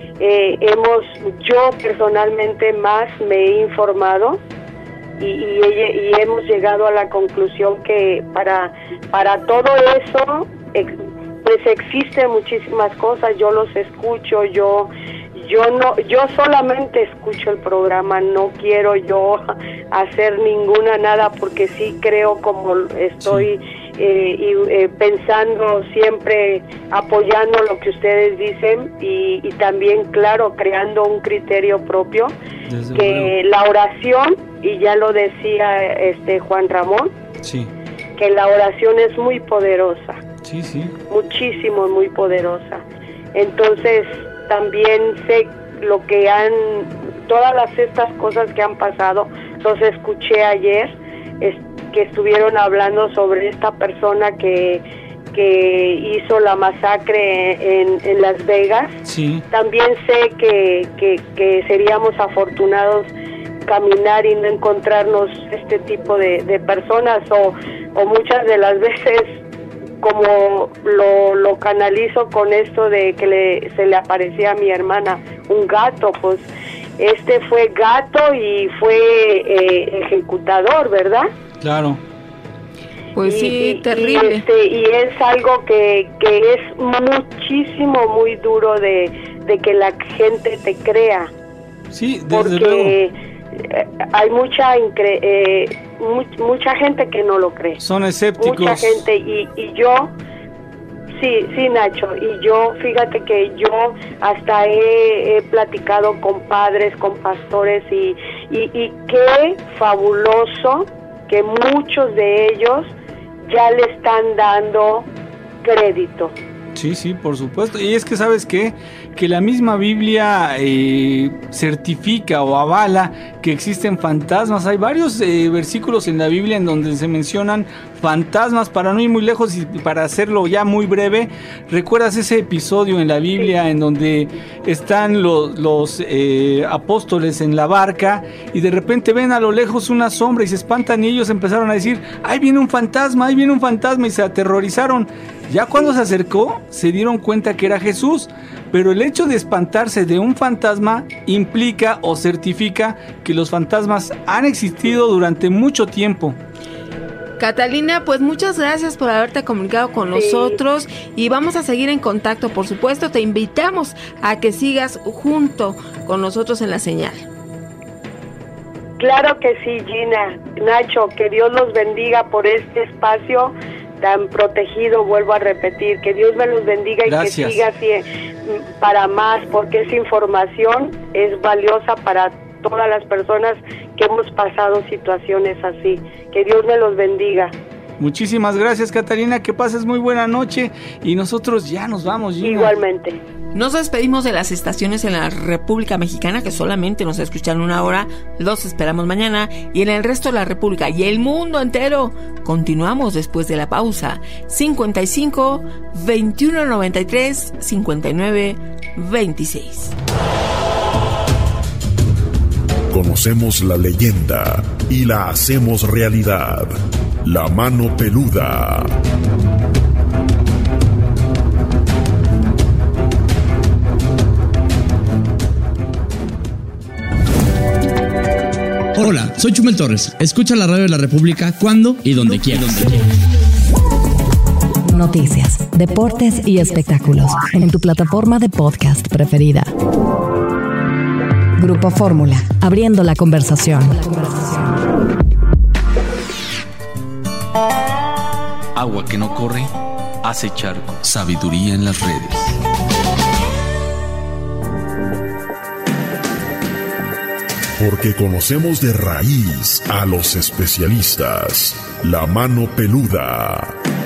yo personalmente más me he informado y hemos llegado a la conclusión que para todo eso pues existen muchísimas cosas. Yo los escucho, yo solamente escucho el programa, no quiero yo hacer nada, porque sí creo, como estoy pensando siempre, apoyando lo que ustedes dicen, y también, claro, creando un criterio propio. Desde que luego. La oración, y ya lo decía Juan Ramón, sí, que la oración es muy poderosa. Sí, sí. Muchísimo, muy poderosa. Entonces, también sé lo que todas estas cosas que han pasado, los escuché ayer, que estuvieron hablando sobre esta persona que hizo la masacre en Las Vegas. Sí. También sé que seríamos afortunados caminar y no encontrarnos este tipo de personas, o muchas de las veces, como lo canalizo con esto de que se le aparecía a mi hermana un gato, pues fue gato y fue ejecutador, ¿verdad? Claro. Pues sí, terrible. Y es algo que es muchísimo, muy duro de que la gente te crea. Sí, desde luego. Hay mucha gente que no lo cree. Son escépticos. Mucha gente, y yo, sí, Nacho, y yo, fíjate que yo hasta he platicado con padres, con pastores, y qué fabuloso que muchos de ellos ya le están dando crédito. Sí, sí, por supuesto. Y es que, ¿sabes qué? Que la misma Biblia certifica o avala que existen fantasmas. Hay varios versículos en la Biblia en donde se mencionan fantasmas. Para no ir muy lejos y para hacerlo ya muy breve, ¿recuerdas ese episodio en la Biblia en donde están los apóstoles en la barca y de repente ven a lo lejos una sombra y se espantan, y ellos empezaron a decir: ¡ahí viene un fantasma! ¡ahí viene un fantasma! Y se aterrorizaron. Ya cuando se acercó, se dieron cuenta que era Jesús. Pero el hecho de espantarse de un fantasma implica o certifica que los fantasmas han existido durante mucho tiempo. Catalina, pues muchas gracias por haberte comunicado con nosotros, y vamos a seguir en contacto, por supuesto. Te invitamos a que sigas junto con nosotros en la señal. Claro que sí, Gina. Nacho, que Dios los bendiga por este espacio tan protegido, vuelvo a repetir, que Dios me los bendiga. Gracias. Y que siga así para más, porque esa información es valiosa para todas las personas que hemos pasado situaciones así. Que Dios me los bendiga. Muchísimas gracias, Catalina, que pases muy buena noche, y nosotros ya nos vamos, Gina. Igualmente. Nos despedimos de las estaciones en la República Mexicana, que solamente nos escuchan 1 hora. Los esperamos mañana, y en el resto de la República y el mundo entero continuamos después de la pausa. 55 21 93 59 26. Conocemos la leyenda y la hacemos realidad. La mano peluda. Hola, soy Chumel Torres. Escucha la radio de la República cuando y donde quieras. Noticias, deportes y espectáculos en tu plataforma de podcast preferida. Grupo Fórmula, abriendo la conversación. Agua que no corre, hace charco. Sabiduría en las redes. Porque conocemos de raíz a los especialistas. La mano peluda.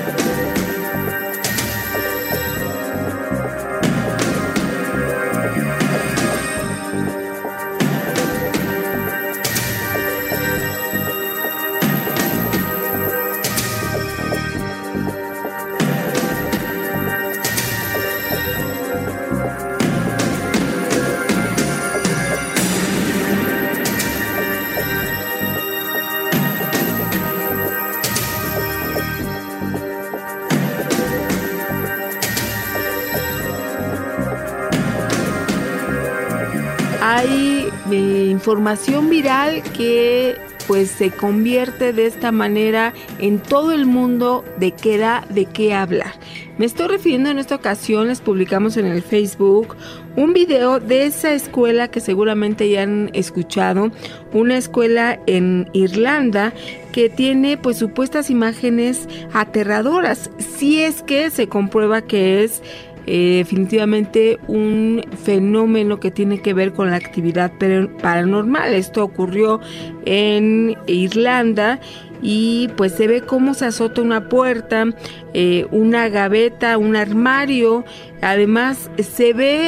Hay información viral que pues se convierte de esta manera en todo el mundo de qué da de qué hablar. Me estoy refiriendo en esta ocasión, les publicamos en el Facebook un video de esa escuela que seguramente ya han escuchado, una escuela en Irlanda que tiene pues supuestas imágenes aterradoras, si es que se comprueba que es definitivamente un fenómeno que tiene que ver con la actividad paranormal. Esto ocurrió en Irlanda y pues se ve cómo se azota una puerta, una gaveta, un armario. Además se ve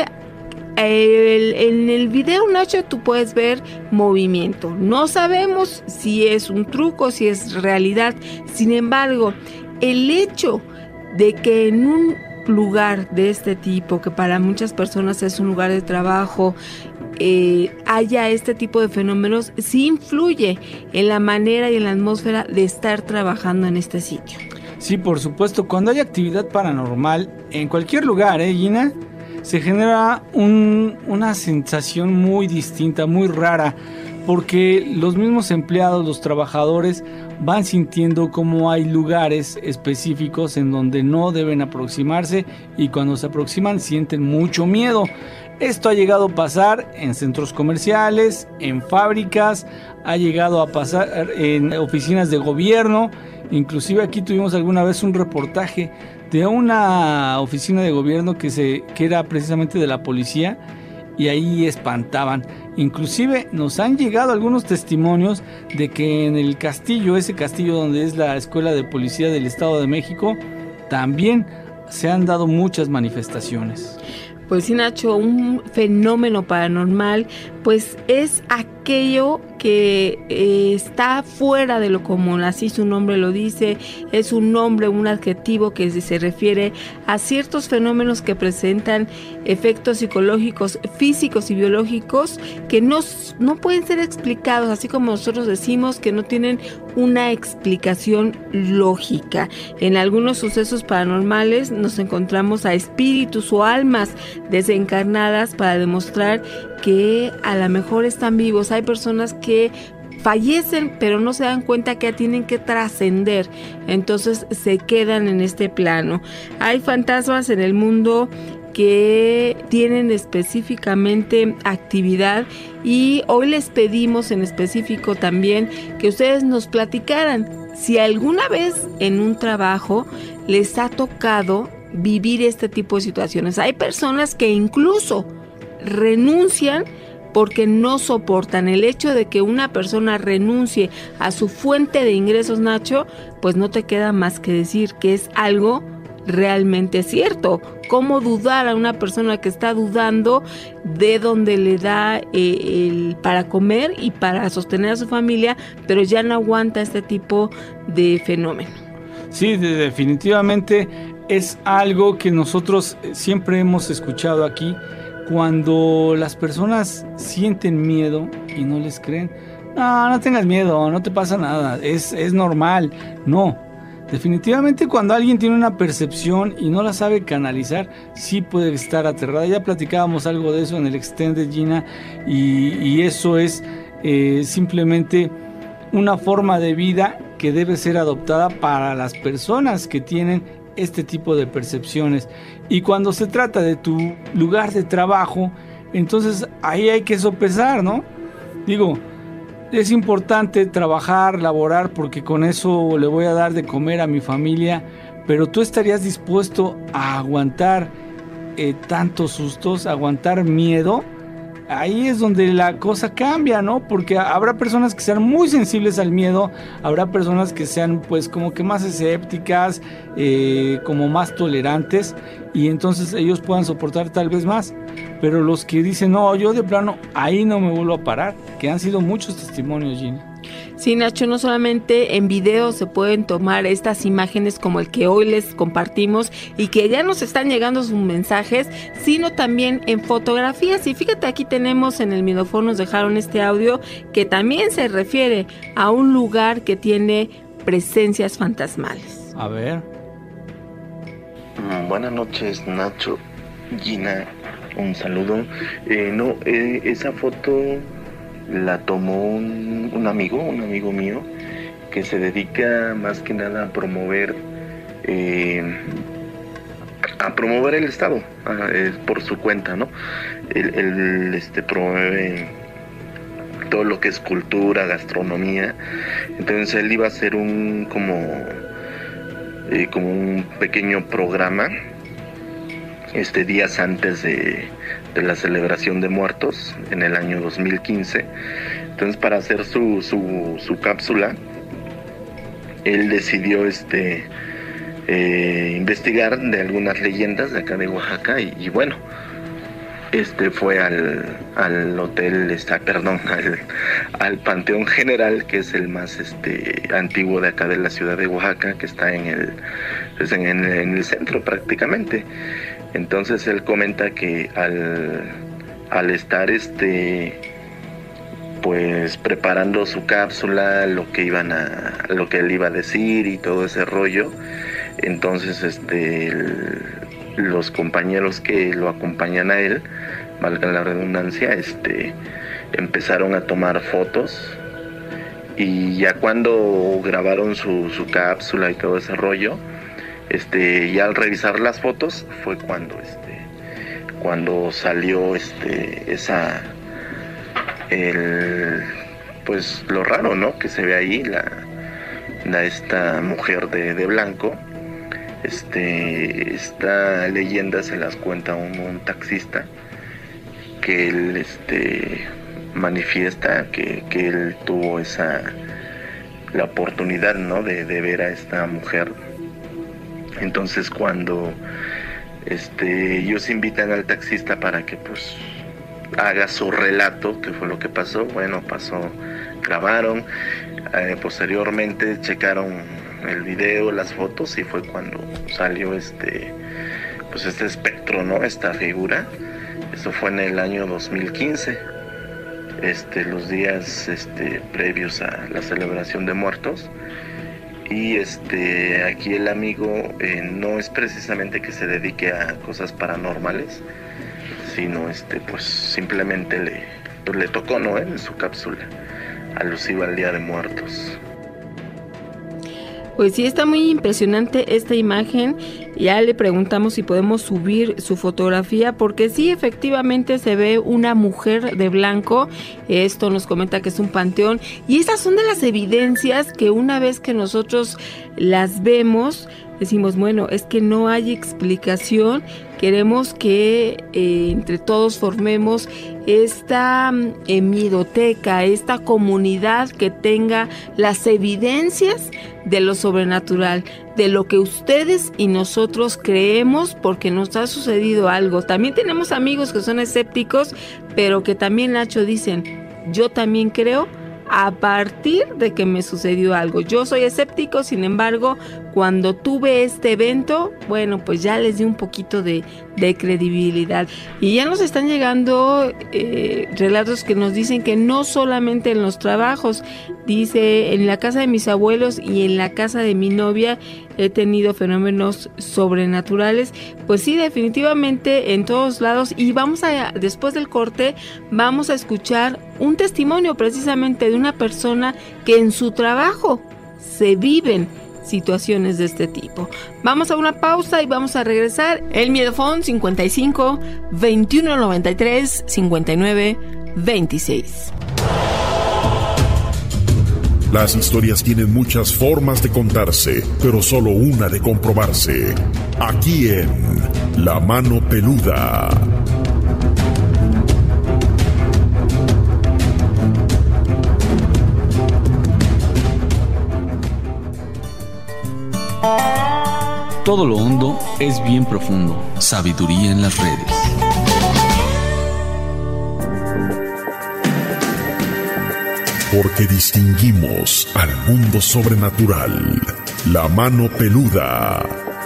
en el video, Nacho, tú puedes ver movimiento. No sabemos si es un truco, si es realidad. Sin embargo, el hecho de que en un lugar de este tipo, que para muchas personas es un lugar de trabajo, haya este tipo de fenómenos, sí influye en la manera y en la atmósfera de estar trabajando en este sitio. Sí, por supuesto, cuando hay actividad paranormal en cualquier lugar, Gina, se genera una sensación muy distinta, muy rara, porque los mismos empleados, los trabajadores, van sintiendo como hay lugares específicos en donde no deben aproximarse y cuando se aproximan sienten mucho miedo. Esto ha llegado a pasar en centros comerciales, en fábricas, ha llegado a pasar en oficinas de gobierno. Inclusive aquí tuvimos alguna vez un reportaje de una oficina de gobierno que era precisamente de la policía, y ahí espantaban. Inclusive nos han llegado algunos testimonios de que en el castillo, ese castillo donde es la Escuela de Policía del Estado de México, también se han dado muchas manifestaciones. Pues sí, Nacho, un fenómeno paranormal pues es aquello que está fuera de lo común, así su nombre lo dice, es un nombre, un adjetivo que se refiere a ciertos fenómenos que presentan efectos psicológicos, físicos y biológicos que no pueden ser explicados, así como nosotros decimos que no tienen una explicación lógica. En algunos sucesos paranormales nos encontramos a espíritus o almas desencarnadas para demostrar que a lo mejor están vivos. Hay personas que fallecen pero no se dan cuenta que tienen que trascender, entonces se quedan en este plano. Hay fantasmas en el mundo que tienen específicamente actividad y hoy les pedimos en específico también que ustedes nos platicaran si alguna vez en un trabajo les ha tocado vivir este tipo de situaciones. Hay personas que incluso renuncian porque no soportan el hecho de que una persona renuncie a su fuente de ingresos, Nacho, pues no te queda más que decir que es algo realmente cierto. ¿Cómo dudar a una persona que está dudando de donde le da para comer y para sostener a su familia, pero ya no aguanta este tipo de fenómeno? Sí, definitivamente es algo que nosotros siempre hemos escuchado aquí. Cuando las personas sienten miedo y no les creen. No tengas miedo, no te pasa nada, es normal. No, definitivamente cuando alguien tiene una percepción y no la sabe canalizar, sí puede estar aterrada. Ya platicábamos algo de eso en el Extended, Gina, y eso es simplemente una forma de vida que debe ser adoptada para las personas que tienen este tipo de percepciones. Y cuando se trata de tu lugar de trabajo, entonces ahí hay que sopesar, ¿no? Digo, es importante trabajar, laborar, porque con eso le voy a dar de comer a mi familia, pero tú estarías dispuesto a aguantar tantos sustos, aguantar miedo. Ahí es donde la cosa cambia, ¿no? Porque habrá personas que sean muy sensibles al miedo, habrá personas que sean pues como que más escépticas, como más tolerantes, y entonces ellos puedan soportar tal vez más. Pero los que dicen, no, yo de plano, ahí no me vuelvo a parar, que han sido muchos testimonios, Gina. Sí, Nacho, no solamente en video se pueden tomar estas imágenes como el que hoy les compartimos y que ya nos están llegando sus mensajes, sino también en fotografías. Y fíjate, aquí tenemos en el Midofón, nos dejaron este audio que también se refiere a un lugar que tiene presencias fantasmales. A ver. Buenas noches, Nacho, Gina, un saludo. Esa foto la tomó un amigo mío que se dedica más que nada a promover el estado por su cuenta, ¿no? Él promueve todo lo que es cultura, gastronomía. Entonces él iba a hacer como un pequeño programa días antes de la celebración de muertos en el año 2015. Entonces, para hacer su cápsula, él decidió investigar de algunas leyendas de acá de Oaxaca y bueno, fue al hotel, al Panteón General, que es el más antiguo de acá de la ciudad de Oaxaca, que está en el centro prácticamente. Entonces él comenta que al estar pues preparando su cápsula, lo que él iba a decir y todo ese rollo, entonces los compañeros que lo acompañan a él, valga la redundancia, empezaron a tomar fotos, y ya cuando grabaron su cápsula y todo ese rollo, ya al revisar las fotos fue cuando salió pues lo raro, ¿no? Que se ve ahí esta mujer de blanco. Esta leyenda se las cuenta un taxista, que él manifiesta que él tuvo la oportunidad, ¿no? de ver a esta mujer. Entonces cuando ellos invitan al taxista para que pues haga su relato, qué fue lo que pasó, bueno, grabaron, posteriormente checaron el video, las fotos, y fue cuando salió este espectro, ¿no? Esta figura. Eso fue en el año 2015, los días previos a la celebración de muertos. Y aquí el amigo no es precisamente que se dedique a cosas paranormales, sino pues simplemente le tocó, ¿no? En su cápsula alusiva al Día de Muertos. Pues sí, está muy impresionante esta imagen. Ya le preguntamos si podemos subir su fotografía, porque sí, efectivamente se ve una mujer de blanco. Esto nos comenta que es un panteón, y esas son de las evidencias que una vez que nosotros las vemos, decimos, bueno, es que no hay explicación. Queremos que entre todos formemos esta miedoteca, esta comunidad que tenga las evidencias de lo sobrenatural, de lo que ustedes y nosotros creemos, porque nos ha sucedido algo. También tenemos amigos que son escépticos, pero que también, Nacho, dicen, yo también creo, a partir de que me sucedió algo. Yo soy escéptico, sin embargo, cuando tuve este evento, bueno, pues ya les di un poquito de credibilidad. Y ya nos están llegando relatos que nos dicen que no solamente en los trabajos, dice, en la casa de mis abuelos y en la casa de mi novia he tenido fenómenos sobrenaturales. Pues sí, definitivamente en todos lados. Y después del corte, vamos a escuchar un testimonio precisamente de una persona que en su trabajo se viven situaciones de este tipo. Vamos a una pausa y vamos a regresar. El Miedofón 55 21 93 59 26. Las historias tienen muchas formas de contarse, pero solo una de comprobarse. Aquí en La Mano Peluda. Todo lo hondo es bien profundo. Sabiduría en las redes. Porque distinguimos al mundo sobrenatural. La Mano Peluda.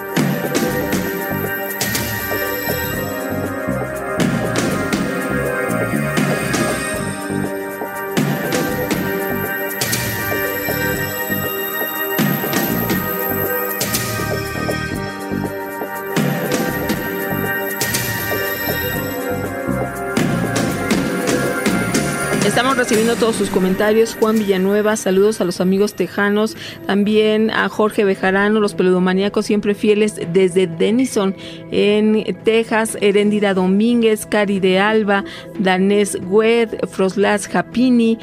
Estamos recibiendo todos sus comentarios. Juan Villanueva, saludos a los amigos tejanos, también a Jorge Bejarano, los peludomaníacos siempre fieles desde Denison, en Texas, Heréndira Domínguez, Cari de Alba, Danés Güed, Froslas Japini,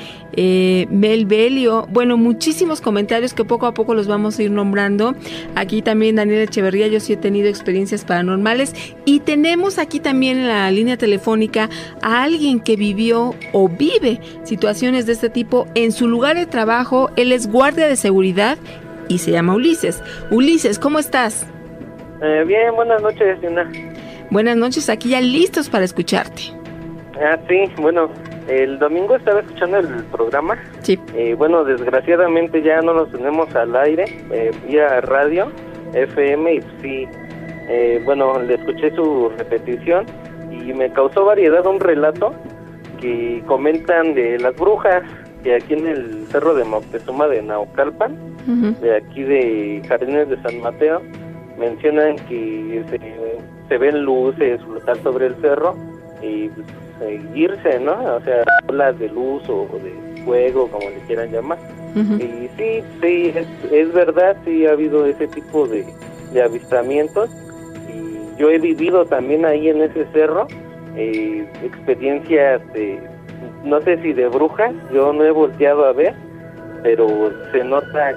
Mel Belio. Bueno, muchísimos comentarios que poco a poco los vamos a ir nombrando. Aquí también Daniel Echeverría, yo sí he tenido experiencias paranormales. Y tenemos aquí también en la línea telefónica a alguien que vivió o vive situaciones de este tipo en su lugar de trabajo. Él es guardia de seguridad y se llama Ulises. Ulises, ¿cómo estás? Bien, buenas noches, Diana. Buenas noches, aquí ya listos para escucharte. Sí, bueno, el domingo estaba escuchando el programa. Sí. Bueno, desgraciadamente ya no los tenemos al aire, vía radio, FM, y sí, bueno, le escuché su repetición y me causó variedad un relato que comentan de las brujas, que aquí en el cerro de Moctezuma de Naucalpan, de aquí de Jardines de San Mateo, mencionan que se ven luces flotar sobre el cerro y pues, irse, ¿no? O sea, olas de luz o de fuego, como le quieran llamar. Y sí, es verdad, sí ha habido ese tipo de avistamientos. Y yo he vivido también ahí en ese cerro experiencias no sé si de brujas, yo no he volteado a ver, pero se nota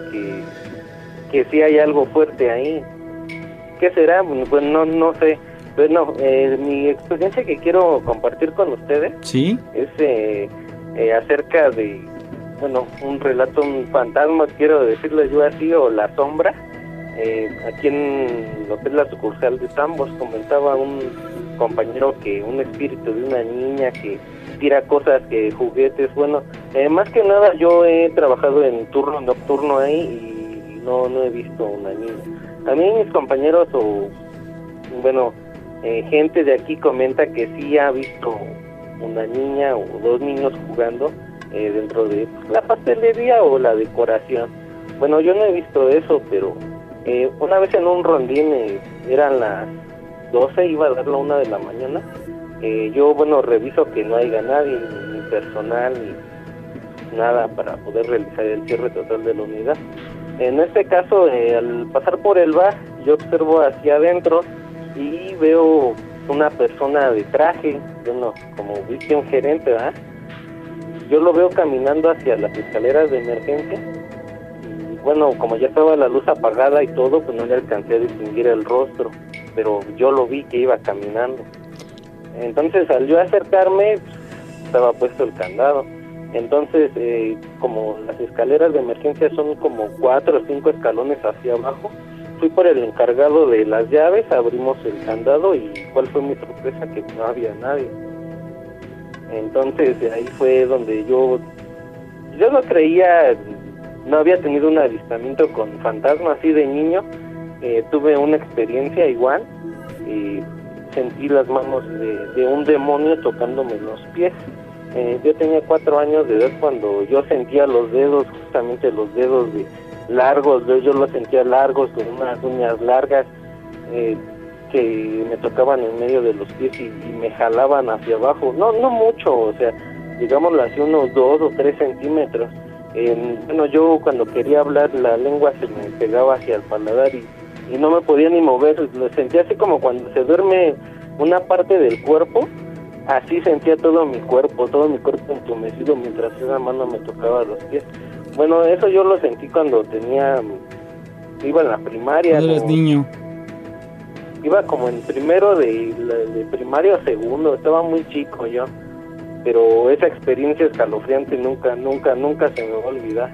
que sí hay algo fuerte ahí. ¿Qué será? Pues no sé. Bueno, mi experiencia que quiero compartir con ustedes, ¿sí?, es acerca de, bueno, un relato, un fantasma, quiero decirlo yo así, o la sombra. Aquí en lo que es la sucursal de Sambos, comentaba un compañero que un espíritu de una niña que tira cosas, que juguetes. Bueno, más que nada yo he trabajado en turno nocturno ahí y no he visto una niña. A mí mis compañeros o, bueno, gente de aquí comenta que sí ha visto una niña o dos niños jugando dentro de la pastelería o la decoración. Bueno, yo no he visto eso, pero una vez en un rondín, eran las 12, iba a dar la 1 de la mañana. Yo, bueno, reviso que no haya nadie, ni personal, ni nada para poder realizar el cierre total de la unidad. En este caso, al pasar por el bar, yo observo hacia adentro y veo una persona de traje, bueno, como viste un gerente, ¿verdad? Yo lo veo caminando hacia las escaleras de emergencia. Y bueno, como ya estaba la luz apagada y todo, pues no le alcancé a distinguir el rostro, pero yo lo vi que iba caminando. Entonces, al yo acercarme, estaba puesto el candado. Entonces, como las escaleras de emergencia son como 4 o 5 escalones hacia abajo, fui por el encargado de las llaves, abrimos el candado y ¿cuál fue mi sorpresa? Que no había nadie. Entonces, ahí fue donde yo yo no creía, no había tenido un avistamiento con fantasmas así de niño. Tuve una experiencia igual y sentí las manos de un demonio tocándome los pies. Yo tenía 4 años de edad cuando yo sentía los dedos, justamente los dedos largos, yo los sentía largos con unas uñas largas que me tocaban en medio de los pies y me jalaban hacia abajo, no mucho, o sea, digámoslo así, unos 2 o 3 centímetros. Bueno, yo cuando quería hablar la lengua se me pegaba hacia el paladar y no me podía ni mover, lo sentía así como cuando se duerme una parte del cuerpo, así sentía todo mi cuerpo entumecido mientras esa mano me tocaba los pies. Bueno, eso yo lo sentí cuando iba en la primaria. Cuando eres niño. Iba como en primero de primaria o segundo, estaba muy chico yo, pero esa experiencia escalofriante nunca se me va a olvidar.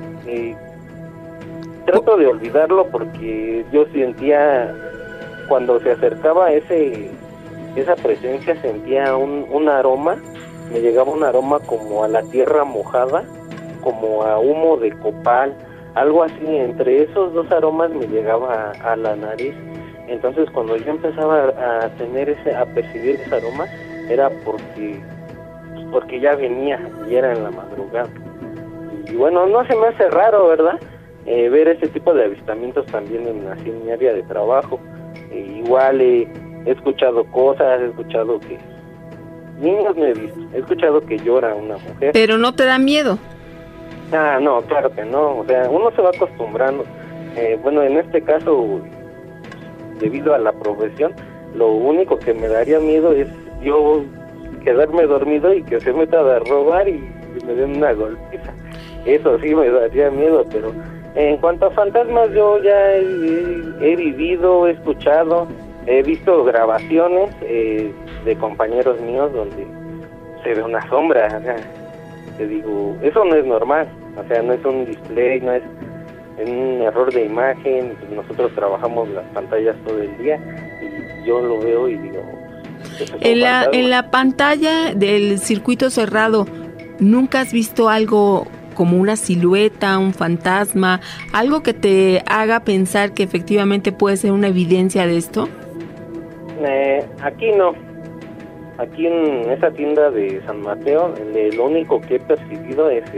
Trato de olvidarlo porque yo sentía, cuando se acercaba esa presencia, sentía un aroma, me llegaba un aroma como a la tierra mojada, como a humo de copal, algo así. Entre esos dos aromas me llegaba a la nariz. Entonces cuando yo empezaba a percibir ese aroma, era porque ya venía y era en la madrugada. Y bueno, no se me hace raro, ¿verdad? Ver ese tipo de avistamientos también en mi área de trabajo. Igual he escuchado cosas, he escuchado que niños no he visto, he escuchado que llora una mujer. ¿Pero no te da miedo? No, claro que no, o sea, uno se va acostumbrando. Bueno, en este caso, debido a la profesión, lo único que me daría miedo es yo quedarme dormido y que se meta a robar y me den una golpiza. Eso sí me daría miedo, pero en cuanto a fantasmas, yo ya he vivido, he escuchado, he visto grabaciones de compañeros míos donde se ve una sombra. O sea, te digo, eso no es normal, o sea, no es un display, no es un error de imagen. Nosotros trabajamos las pantallas todo el día y yo lo veo y digo... En la pantalla del circuito cerrado, ¿nunca has visto algo como una silueta, un fantasma, algo que te haga pensar que efectivamente puede ser una evidencia de esto? Aquí no. Aquí en esa tienda de San Mateo, lo único que he percibido es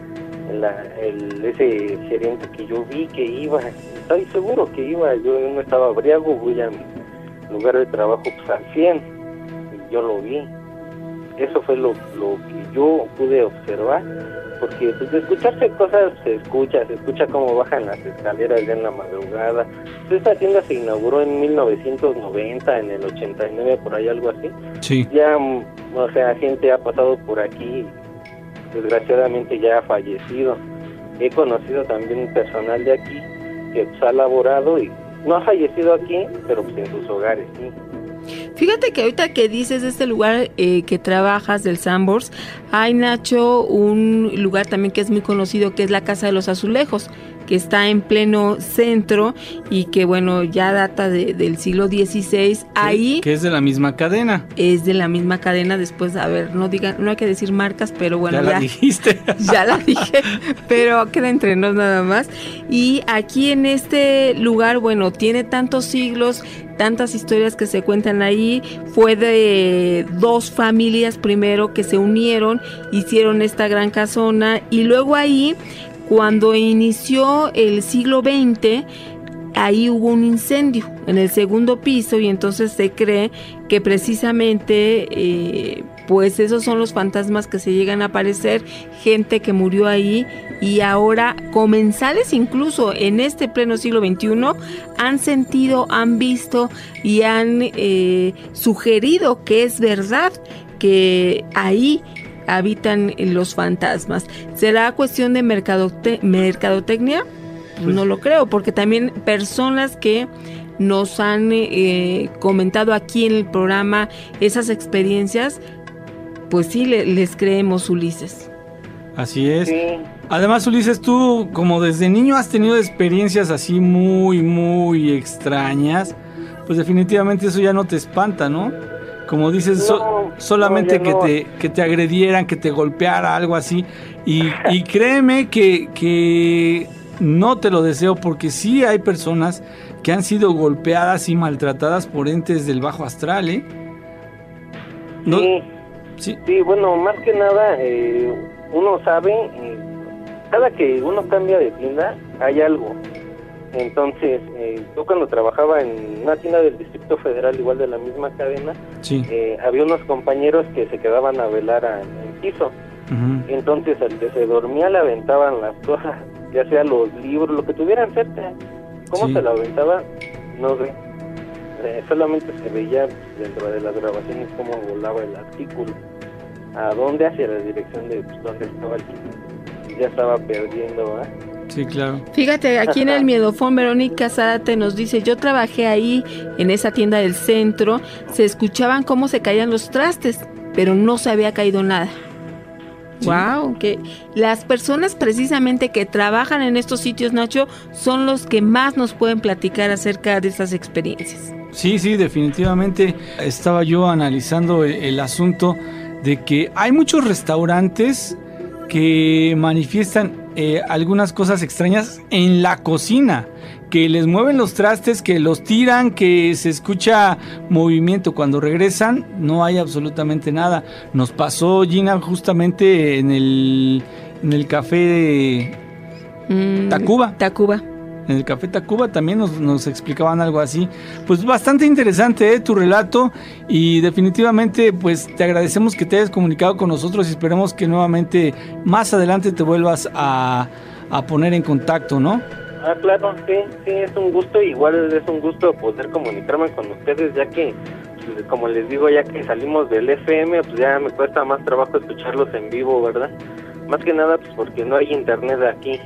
ese gerente que yo vi que iba, estoy seguro que iba, yo no estaba briago, voy a mi lugar de trabajo pues al 100, y yo lo vi. Eso fue lo que yo pude observar, porque pues, de escucharse cosas se escucha cómo bajan las escaleras ya en la madrugada. Pues, esta tienda se inauguró en 1990, en el 89, por ahí algo así. Sí. Ya, o sea, gente ha pasado por aquí, desgraciadamente ya ha fallecido. He conocido también personal de aquí que pues, ha laborado y no ha fallecido aquí, pero pues en sus hogares, sí. Fíjate que ahorita que dices de este lugar que trabajas, del Sanborns, hay, Nacho, un lugar también que es muy conocido, que es la Casa de los Azulejos, que está en pleno centro y que, bueno, ya data del siglo XVI. Ahí... Que es de la misma cadena. Es de la misma cadena. Después, a ver, no hay que decir marcas, pero bueno, ya la dijiste. Ya la dije, pero queda entre nos nada más. Y aquí en este lugar, bueno, tiene tantos siglos, tantas historias que se cuentan ahí. Fue de 2 familias primero que se unieron, hicieron esta gran casona, y luego ahí, cuando inició el siglo XX, ahí hubo un incendio en el segundo piso, y entonces se cree que precisamente pues esos son los fantasmas que se llegan a aparecer, gente que murió ahí, y ahora comensales incluso en este pleno siglo XXI han sentido, han visto y han sugerido que es verdad que ahí habitan los fantasmas. ¿Será cuestión de mercadotecnia? Pues no lo creo, porque también personas que nos han comentado aquí en el programa esas experiencias, pues sí, les creemos, Ulises. Así es. Sí. Además, Ulises, tú como desde niño has tenido experiencias así muy, muy extrañas, pues definitivamente eso ya no te espanta, ¿no? como dices, solamente que te agredieran, que te golpeara, algo así. Y créeme que no te lo deseo, porque sí hay personas que han sido golpeadas y maltratadas por entes del bajo astral, ¿eh? ¿No? Sí, bueno, más que nada, uno sabe, cada que uno cambia de tienda, hay algo. Entonces, yo cuando trabajaba en una tienda del Distrito Federal, igual de la misma cadena, había unos compañeros que se quedaban a velar en el piso. Entonces, al que se dormía le aventaban las cosas, ya sea los libros, lo que tuvieran cerca. ¿Cómo se lo aventaba? No sé. Solamente se veía dentro de las grabaciones cómo volaba el artículo. ¿A dónde? Hacia la dirección de donde estaba el chico. Ya estaba perdiendo, ¿eh? Sí, claro. Fíjate, aquí en el Miedofón, Verónica Zárate nos dice, yo trabajé ahí, en esa tienda del centro, se escuchaban cómo se caían los trastes, pero no se había caído nada. Sí. Wow, que las personas precisamente que trabajan en estos sitios, Nacho, son los que más nos pueden platicar acerca de estas experiencias. Sí, definitivamente estaba yo analizando el asunto de que hay muchos restaurantes que manifiestan algunas cosas extrañas en la cocina, que les mueven los trastes, que los tiran, que se escucha movimiento. Cuando regresan no hay absolutamente nada. Nos pasó, Gina, justamente en el café de Tacuba. En el Café Tacuba también nos explicaban algo así. Pues bastante interesante tu relato, y definitivamente pues te agradecemos que te hayas comunicado con nosotros y esperemos que nuevamente más adelante te vuelvas a poner en contacto, ¿no? Claro, sí, es un gusto. Igual es un gusto poder comunicarme con ustedes, ya que, como les digo, ya que salimos del FM, pues ya me cuesta más trabajo escucharlos en vivo, ¿verdad? Más que nada pues porque no hay internet aquí.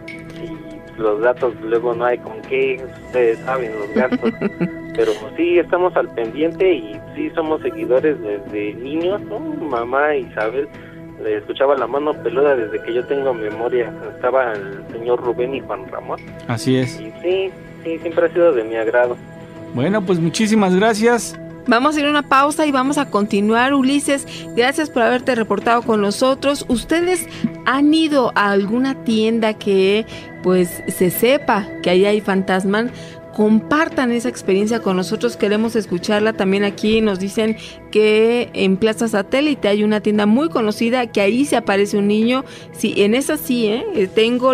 Los datos luego no hay con qué, ustedes saben los gastos. Pero sí estamos al pendiente y sí somos seguidores desde niños, ¿no? Mamá Isabel le escuchaba La Mano Peluda desde que yo tengo memoria. Estaba el señor Rubén y Juan Ramón. Así es. Y sí, siempre ha sido de mi agrado. Bueno, pues muchísimas gracias. Vamos a ir a una pausa y vamos a continuar. Ulises, gracias por haberte reportado con nosotros. ¿Ustedes han ido a alguna tienda que pues se sepa que ahí hay fantasmas? Compartan esa experiencia con nosotros, queremos escucharla. También aquí nos dicen que en Plaza Satélite hay una tienda muy conocida, que ahí se aparece un niño. Sí, en esa sí, tengo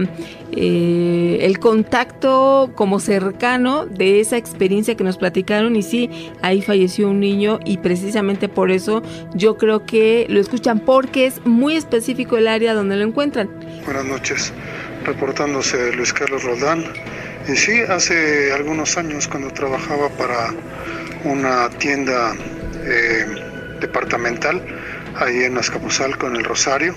el contacto como cercano de esa experiencia que nos platicaron, y sí, ahí falleció un niño, y precisamente por eso yo creo que lo escuchan, porque es muy específico el área donde lo encuentran. Buenas noches, reportándose Luis Carlos Roldán. Y sí, hace algunos años, cuando trabajaba para una tienda departamental ahí en Azcapotzalco, en el Rosario,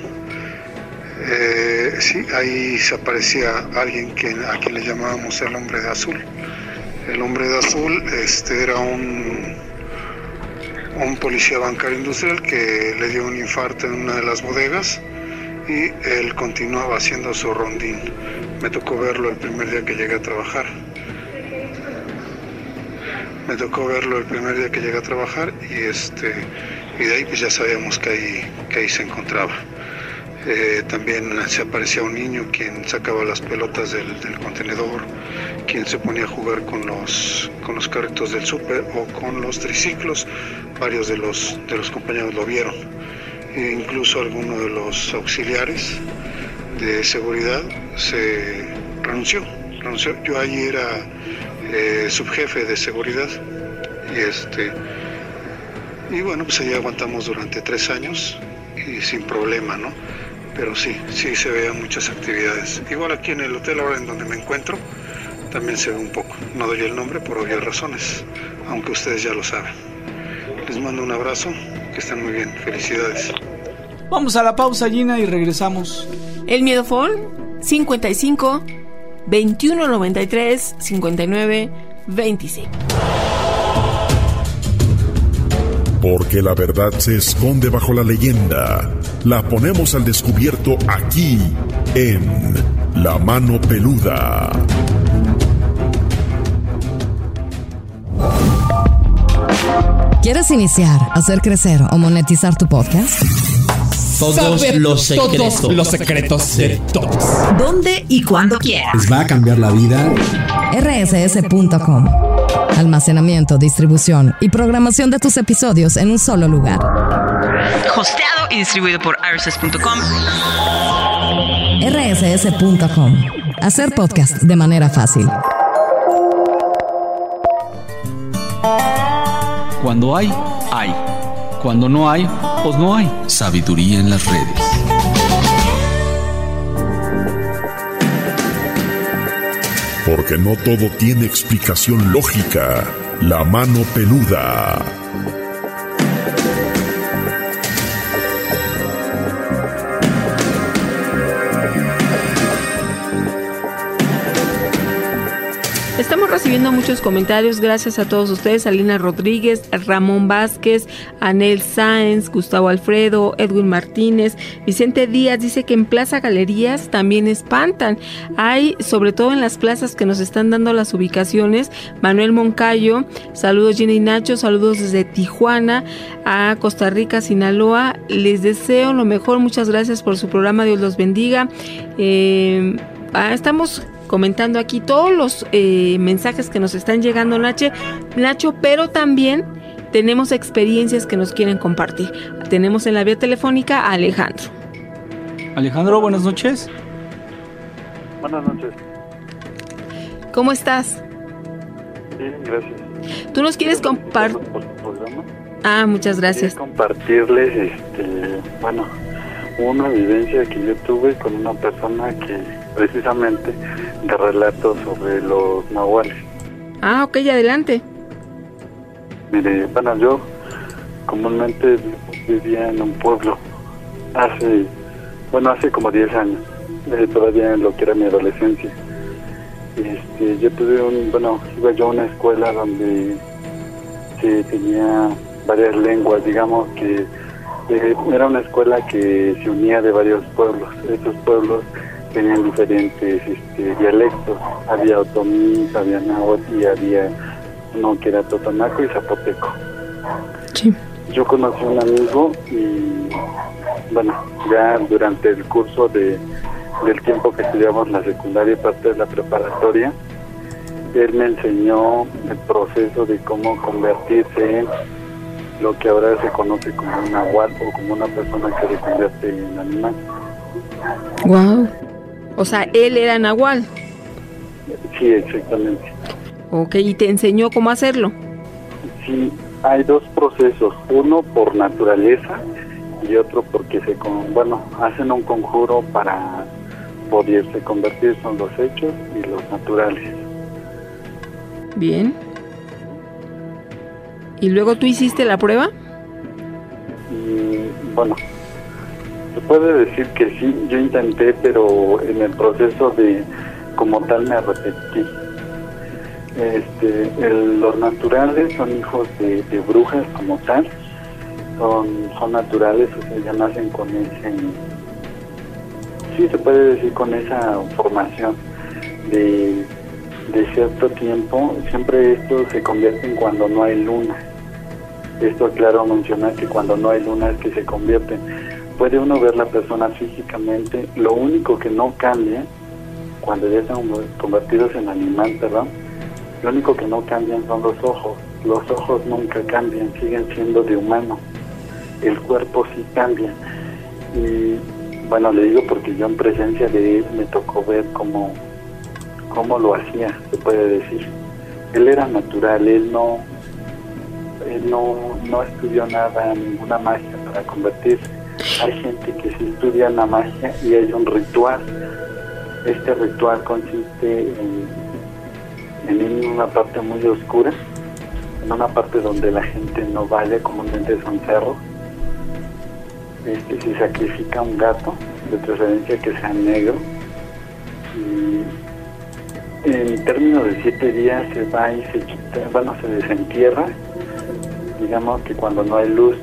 sí, ahí se aparecía alguien a quien le llamábamos el hombre de azul. El hombre de azul era un policía bancario industrial que le dio un infarto en una de las bodegas, y él continuaba haciendo su rondín. Me tocó verlo el primer día que llegué a trabajar. Y de ahí pues ya sabíamos que ahí se encontraba. También se aparecía un niño quien sacaba las pelotas del contenedor, quien se ponía a jugar con los carritos del súper o con los triciclos. Varios de los compañeros lo vieron. E incluso alguno de los auxiliares de seguridad se renunció. Yo ahí era subjefe de seguridad, y bueno, pues ahí aguantamos durante 3 años y sin problema, ¿no? Pero sí se veían muchas actividades. Igual aquí en el hotel ahora en donde me encuentro también se ve un poco. No doy el nombre por obvias razones, aunque ustedes ya lo saben. Les mando un abrazo, que estén muy bien, felicidades. Vamos a la pausa, Gina, y regresamos. El Miedofón 55 21 93 59 25. Porque la verdad se esconde bajo la leyenda. La ponemos al descubierto aquí en La Mano Peluda. ¿Quieres iniciar, hacer crecer o monetizar tu podcast? Todos los secretos de todos. ¿Dónde y cuándo quieras? Les va a cambiar la vida. rss.com. Almacenamiento, distribución y programación de tus episodios en un solo lugar. Hosteado y distribuido por rss.com. rss.com. Hacer podcast de manera fácil. Cuando hay, hay. Cuando no hay, pues no hay. Sabiduría en las redes. Porque no todo tiene explicación lógica. La mano peluda. Estamos recibiendo muchos comentarios, gracias a todos ustedes, Alina Rodríguez, Ramón Vázquez, Anel Sáenz, Gustavo Alfredo, Edwin Martínez, Vicente Díaz dice que en Plaza Galerías también espantan. Hay, sobre todo en las plazas que nos están dando las ubicaciones, Manuel Moncayo, saludos Gina y Nacho, saludos desde Tijuana a Costa Rica, Sinaloa, les deseo lo mejor, muchas gracias por su programa, Dios los bendiga. Estamos comentando aquí todos los mensajes que nos están llegando, Nacho, pero también tenemos experiencias que nos quieren compartir. Tenemos en la vía telefónica a Alejandro. Alejandro, buenas noches. Buenas noches. ¿Cómo estás? Bien, gracias. ¿Tú nos quieres compartir? Muchas gracias. Quería compartirles, una vivencia que yo tuve con una persona que precisamente de relatos sobre los nahuales. Ok, adelante. Mire, yo comúnmente vivía en un pueblo hace como 10 años, todavía en lo que era mi adolescencia. Yo iba yo a una escuela donde se tenía varias lenguas, digamos que era una escuela que se unía de varios pueblos. Estos pueblos tenían diferentes dialectos. Había otomí, había náhuatl y había uno que era totonaco y zapoteco. Sí. Yo conocí a un amigo y ya durante el curso del tiempo que estudiamos la secundaria y parte de la preparatoria, él me enseñó el proceso de cómo convertirse en lo que ahora se conoce como un nahual o como una persona que se convierte en animal. Wow. O sea, él era nahual. Sí, exactamente. Ok, ¿y te enseñó cómo hacerlo? Sí, hay dos procesos, uno por naturaleza y otro porque hacen un conjuro para poderse convertir, son los hechos y los naturales. Bien. ¿Y luego tú hiciste la prueba? Se puede decir que sí, yo intenté, pero en el proceso de como tal me arrepentí. Los naturales son hijos de brujas como tal, son naturales, o sea, ya nacen con se puede decir con esa formación de cierto tiempo. Siempre esto se convierte cuando no hay luna. Esto, claro, mencionar que cuando no hay luna es que se convierten. Puede uno ver la persona físicamente, lo único que no cambia, cuando ya están convertidos en animal, lo único que no cambian son los ojos. Los ojos nunca cambian, siguen siendo de humano. El cuerpo sí cambia. Y le digo porque yo en presencia de él me tocó ver cómo lo hacía, se puede decir. Él era natural, él no estudió nada, ninguna magia para convertirse. Hay gente que sí estudia la magia y hay un ritual. Este ritual consiste en una parte muy oscura, en una parte donde la gente no vaya, comúnmente son cerros. Se sacrifica un gato, de preferencia que sea negro, y en términos de 7 días se va y se quita, se desentierra. Digamos que cuando no hay luz,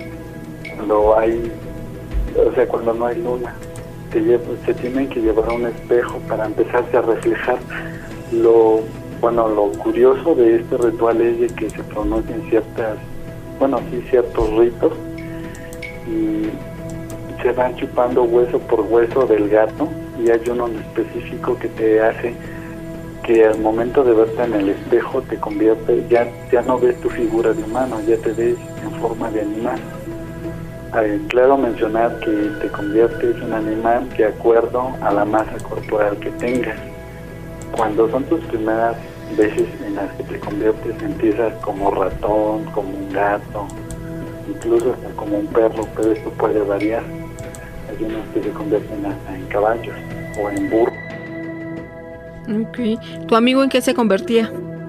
cuando no hay luna, se tienen que llevar a un espejo para empezarse a reflejar. Lo curioso de este ritual es de que se pronuncian ciertas ciertos ritos, y se van chupando hueso por hueso del gato, y hay uno en específico que te hace que al momento de verte en el espejo te convierte, ya no ves tu figura de humano, ya te ves en forma de animal. Claro mencionar que te conviertes en animal de acuerdo a la masa corporal que tengas. Cuando son tus primeras veces en las que te conviertes, empiezas como ratón, como un gato, incluso hasta como un perro, pero esto puede variar. Hay unos que se convierten hasta en caballos o en burros. Okay. ¿Tu amigo en qué se convertía?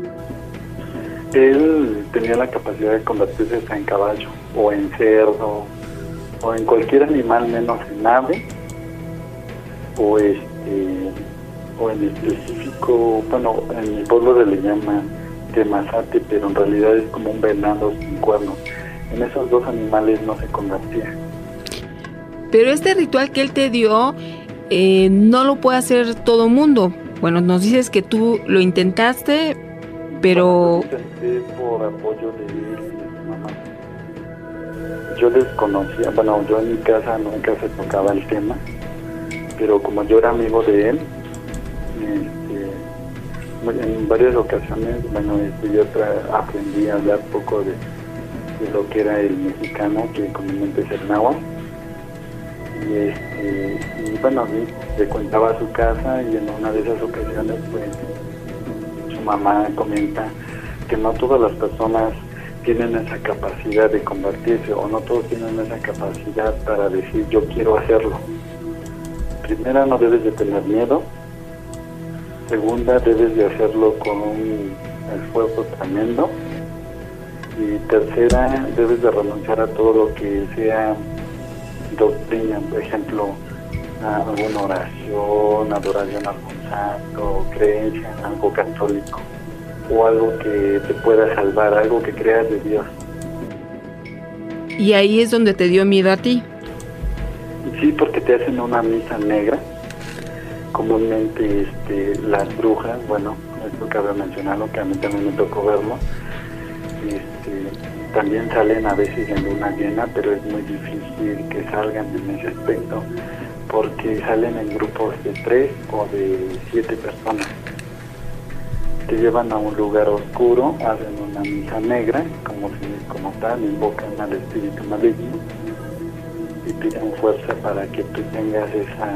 Él tenía la capacidad de convertirse hasta en caballo, o en cerdo, o en cualquier animal menos en ave, o en específico, bueno, en mi pueblo se le llama temazate, pero en realidad es como un venado sin cuernos. En esos dos animales no se convertía. Pero este ritual que él te dio no lo puede hacer todo mundo. Bueno, nos dices que tú lo intentaste, pero... Bueno, lo intenté por apoyo de él y de su mamá. Yo desconocía, yo en mi casa nunca se tocaba el tema, pero como yo era amigo de él, en varias ocasiones, yo aprendí a hablar poco de lo que era el mexicano, que comúnmente es el náhuatl. Le contaba a su casa, y en una de esas ocasiones su mamá comenta que no todas las personas tienen esa capacidad de convertirse, o no todos tienen esa capacidad para decir yo quiero hacerlo. Primera, no debes de tener miedo. Segunda, debes de hacerlo con un esfuerzo tremendo. Y tercera, debes de renunciar a todo lo que sea doctrina, por ejemplo, alguna oración, adoración a algún santo, creencia en algo católico, o algo que te pueda salvar, algo que creas de Dios. ¿Y ahí es donde te dio miedo a ti? Sí, porque te hacen una misa negra. Comúnmente las brujas, esto cabe mencionarlo, que a mí también me tocó verlo, también salen a veces en luna llena, pero es muy difícil que salgan en ese aspecto, porque salen en grupos de 3 o de 7 personas. Te llevan a un lugar oscuro, hacen una misa negra, como tal, invocan al espíritu maligno y piden fuerza para que tú tengas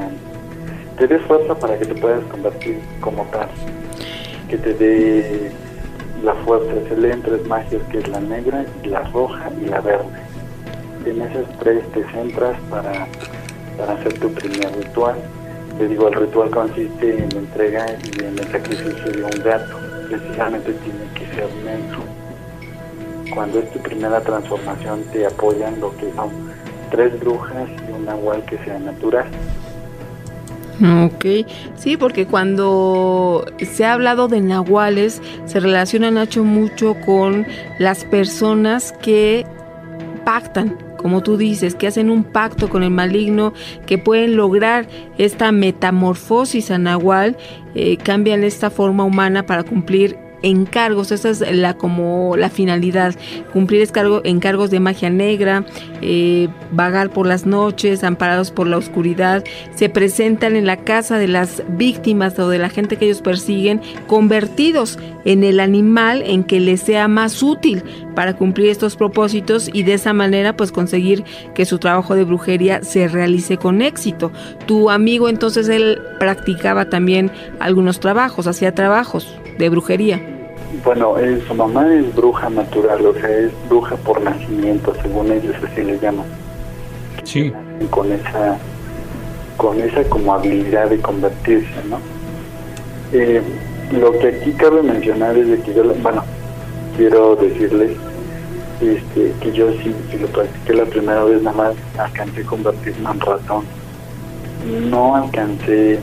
te des fuerza para que te puedas convertir como tal, que te dé la fuerza. Se leen 3 magias, que es la negra, la roja y la verde. En esas 3 te centras para hacer tu primer ritual. Le digo, el ritual consiste en la entrega y en el sacrificio de un gato. Precisamente tiene que ser negro. Cuando es tu primera transformación, te apoyan lo que son 3 brujas y un nahual que sea natural. Ok, sí, porque cuando se ha hablado de nahuales, se relaciona, Nacho, mucho con las personas que pactan, como tú dices, que hacen un pacto con el maligno, que pueden lograr esta metamorfosis a nahual, cambian esta forma humana para cumplir encargos. Esa es la finalidad, cumplir encargos de magia negra, vagar por las noches, amparados por la oscuridad. Se presentan en la casa de las víctimas o de la gente que ellos persiguen, convertidos en el animal en que les sea más útil para cumplir estos propósitos, y de esa manera pues conseguir que su trabajo de brujería se realice con éxito. Tu amigo, entonces, él practicaba también algunos trabajos, hacía trabajos de brujería. Bueno, su mamá es bruja natural, o sea, es bruja por nacimiento, según ellos así le llaman. Sí. Con esa como habilidad de convertirse, ¿no? Lo que aquí cabe mencionar es de que quiero decirles que yo sí lo practiqué la primera vez, nada más alcancé a convertirme en ratón. No alcancé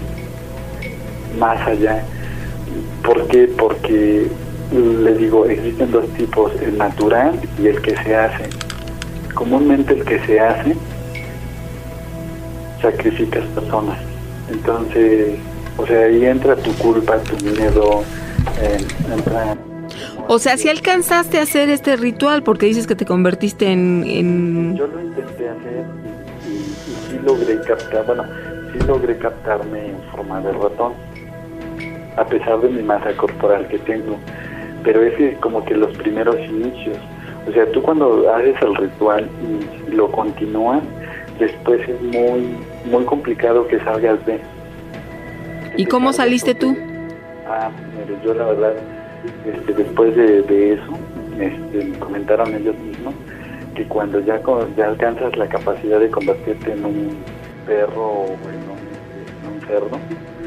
más allá. ¿Por qué? Porque, les digo, existen 2 tipos, el natural y el que se hace. Comúnmente el que se hace sacrificas personas. Entonces, o sea, ahí entra tu culpa, tu miedo, entra... O sea, si alcanzaste a hacer este ritual, porque dices que te convertiste en... Yo lo intenté hacer y sí logré captarme en forma de ratón, a pesar de mi masa corporal que tengo. Pero ese es como que los primeros inicios. O sea, tú cuando haces el ritual y lo continúas, después es muy, muy complicado que salgas de... ¿Y cómo saliste tú? Mire, yo la verdad, después de eso, me comentaron ellos mismos que cuando ya alcanzas la capacidad de convertirte en un perro o en un cerdo,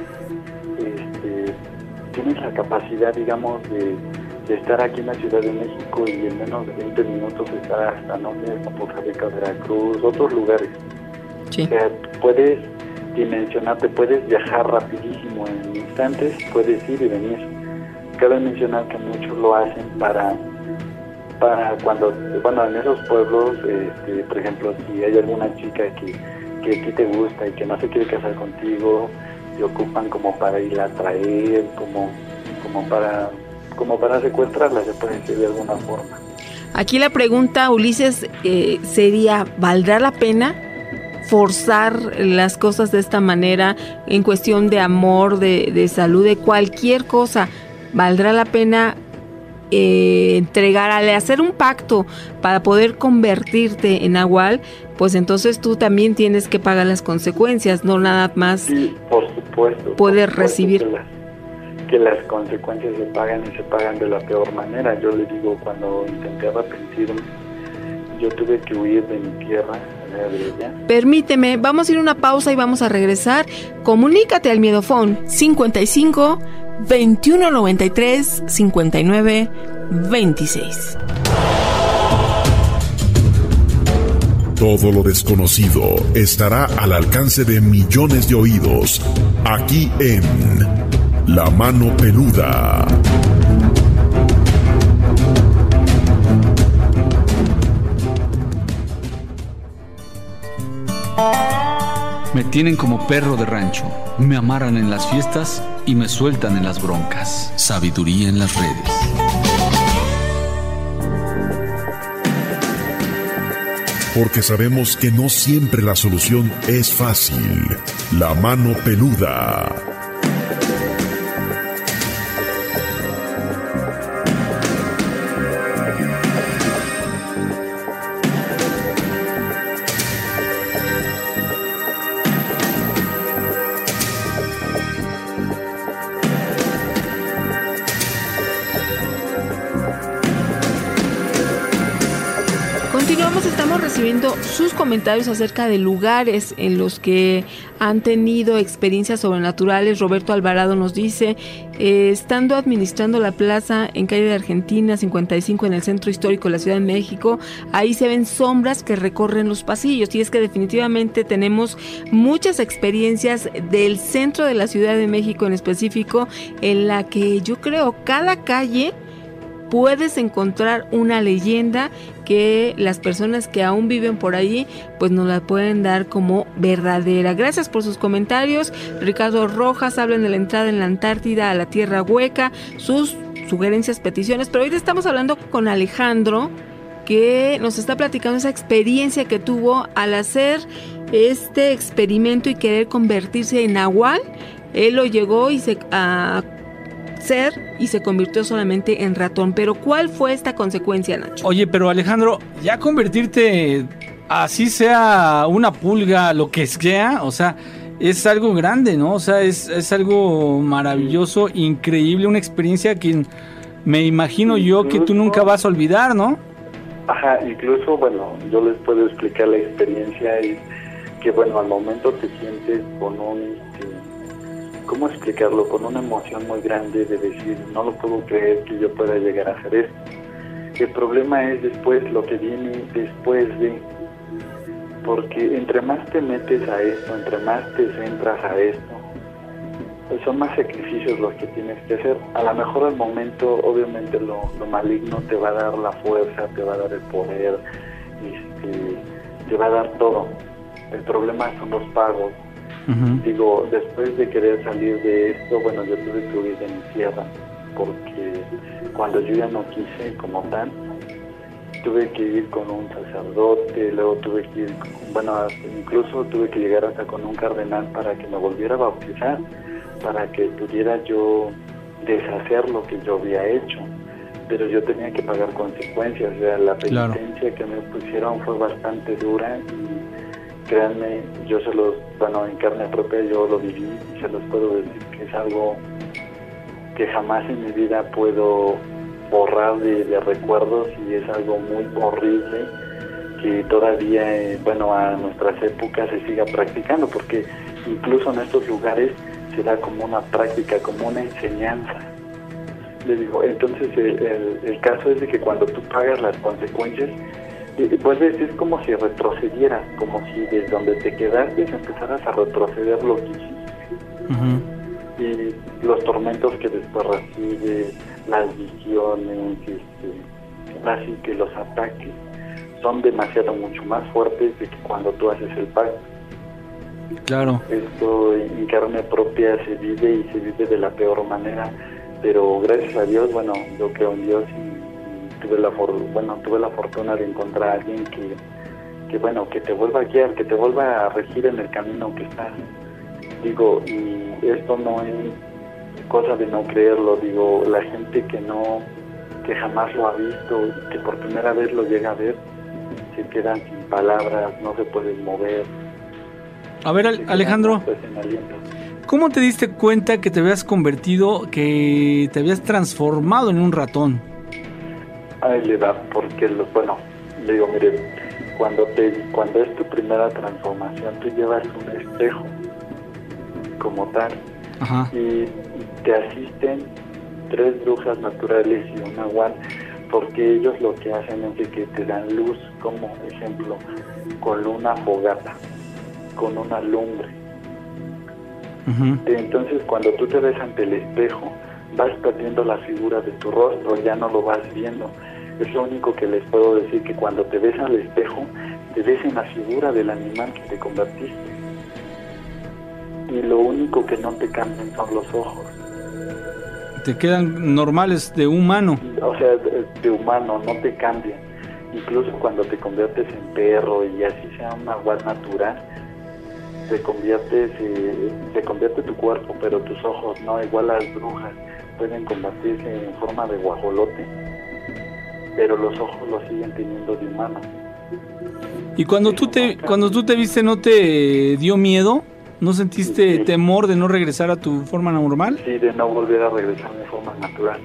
tienes la capacidad, digamos, de estar aquí en la Ciudad de México y en menos de 20 minutos estar hasta, no sé, Costa Rica, Veracruz, otros lugares. Sí. O sea, puedes dimensionarte, puedes viajar rapidísimo en instantes, puedes ir y venir. Cabe mencionar que muchos lo hacen para cuando, en esos pueblos, por ejemplo, si hay alguna chica que a ti te gusta y que no se quiere casar contigo, te ocupan como para ir a traer, como para secuestrarla, se puede decir de alguna forma. Aquí la pregunta, Ulises, sería, ¿valdrá la pena forzar las cosas de esta manera en cuestión de amor, de salud, de cualquier cosa? ¿Valdrá la pena hacer un pacto para poder convertirte en nahual? Pues entonces tú también tienes que pagar las consecuencias, no nada más. Sí, por supuesto. Puedes recibir. Que las consecuencias se pagan y se pagan de la peor manera. Yo le digo, cuando intenté arrepentirme, yo tuve que huir de mi tierra, de ella. Permíteme, vamos a ir a una pausa y vamos a regresar. Comunícate al Miedofón 55 21 93 59 26. Todo lo desconocido estará al alcance de millones de oídos, aquí en La Mano Peluda. Me tienen como perro de rancho, me amarran en las fiestas y me sueltan en las broncas. Sabiduría en las redes. Porque sabemos que no siempre la solución es fácil. La Mano Peluda. Estamos recibiendo sus comentarios acerca de lugares en los que han tenido experiencias sobrenaturales. Roberto Alvarado nos dice, estando administrando la plaza en calle de Argentina 55 en el centro histórico de la Ciudad de México, ahí se ven sombras que recorren los pasillos, y es que definitivamente tenemos muchas experiencias del centro de la Ciudad de México en específico, en la que yo creo cada calle puedes encontrar una leyenda que las personas que aún viven por allí pues nos la pueden dar como verdadera. Gracias por sus comentarios. Ricardo Rojas, hablan de la entrada en la Antártida a la Tierra Hueca, sus sugerencias, peticiones, pero hoy estamos hablando con Alejandro, que nos está platicando esa experiencia que tuvo al hacer este experimento y querer convertirse en nahual. Él lo llegó y se convirtió solamente en ratón. Pero ¿cuál fue esta consecuencia, Nacho? Oye, pero Alejandro, ya convertirte, así sea una pulga, lo que sea, o sea, es algo grande, ¿no? O sea, es algo maravilloso, increíble, una experiencia que me imagino yo que tú nunca vas a olvidar, ¿no? Ajá, incluso, bueno, yo les puedo explicar la experiencia, y que, bueno, al momento te sientes con ¿cómo explicarlo? Con una emoción muy grande de decir, no lo puedo creer que yo pueda llegar a hacer esto. El problema es después, lo que viene después de, porque entre más te metes a esto, entre más te centras a esto, pues son más sacrificios los que tienes que hacer. A lo mejor al momento, obviamente lo maligno te va a dar la fuerza, te va a dar el poder, te va a dar todo. El problema son los pagos. Uh-huh. Digo, después de querer salir de esto, bueno, yo tuve que huir de mi tierra. porque cuando yo ya no quise como tal, tuve que ir con un sacerdote, luego tuve que ir, incluso tuve que llegar hasta con un cardenal para que me volviera a bautizar, para que pudiera yo deshacer lo que yo había hecho, pero yo tenía que pagar consecuencias. O sea, la penitencia que me pusieron fue bastante dura y créanme, yo en carne propia yo lo viví y se los puedo decir que es algo que jamás en mi vida puedo borrar de recuerdos, y es algo muy horrible que todavía, a nuestras épocas se siga practicando, porque incluso en estos lugares se da como una práctica, como una enseñanza. Le digo, entonces el caso es de que cuando tú pagas las consecuencias, es como si retrocedieras, como si desde donde te quedaste empezaras a retroceder lo que hiciste. Y los tormentos que después recibes, las visiones, así que los ataques son demasiado mucho más fuertes de que cuando tú haces el pacto. Claro. Esto en carne propia se vive y se vive de la peor manera, pero gracias a Dios, yo creo en Dios y tuve la fortuna de encontrar a alguien que te vuelva a guiar, que te vuelva a regir en el camino que estás. Digo, y esto no es cosa de no creerlo, digo, la gente que jamás lo ha visto, que por primera vez lo llega a ver, se quedan sin palabras, no se pueden mover. A ver, Alejandro, ¿cómo te diste cuenta que te habías convertido, que te habías transformado en un ratón? Ahí le da, porque le digo, mire, cuando es tu primera transformación, tú llevas un espejo como tal. Ajá. Y te asisten 3 brujas naturales y un nahual, porque ellos lo que hacen es que te dan luz, como ejemplo, con una fogata, con una lumbre. Uh-huh. Entonces cuando tú te ves ante el espejo, vas perdiendo la figura de tu rostro, ya no lo vas viendo. Es lo único que les puedo decir, que cuando te ves al espejo, te ves en la figura del animal que te convertiste. Y lo único que no te cambian son los ojos. Te quedan normales de humano. O sea, de humano, no te cambian. Incluso cuando te conviertes en perro y así sea un nahual natural, se convierte tu cuerpo, pero tus ojos no. Igual las brujas pueden convertirse en forma de guajolote, pero los ojos los siguen teniendo de humano. ¿Y cuando tú te viste, no te dio miedo? ¿No sentiste temor de no regresar a tu forma normal? Sí, de no volver a regresar a mi forma natural.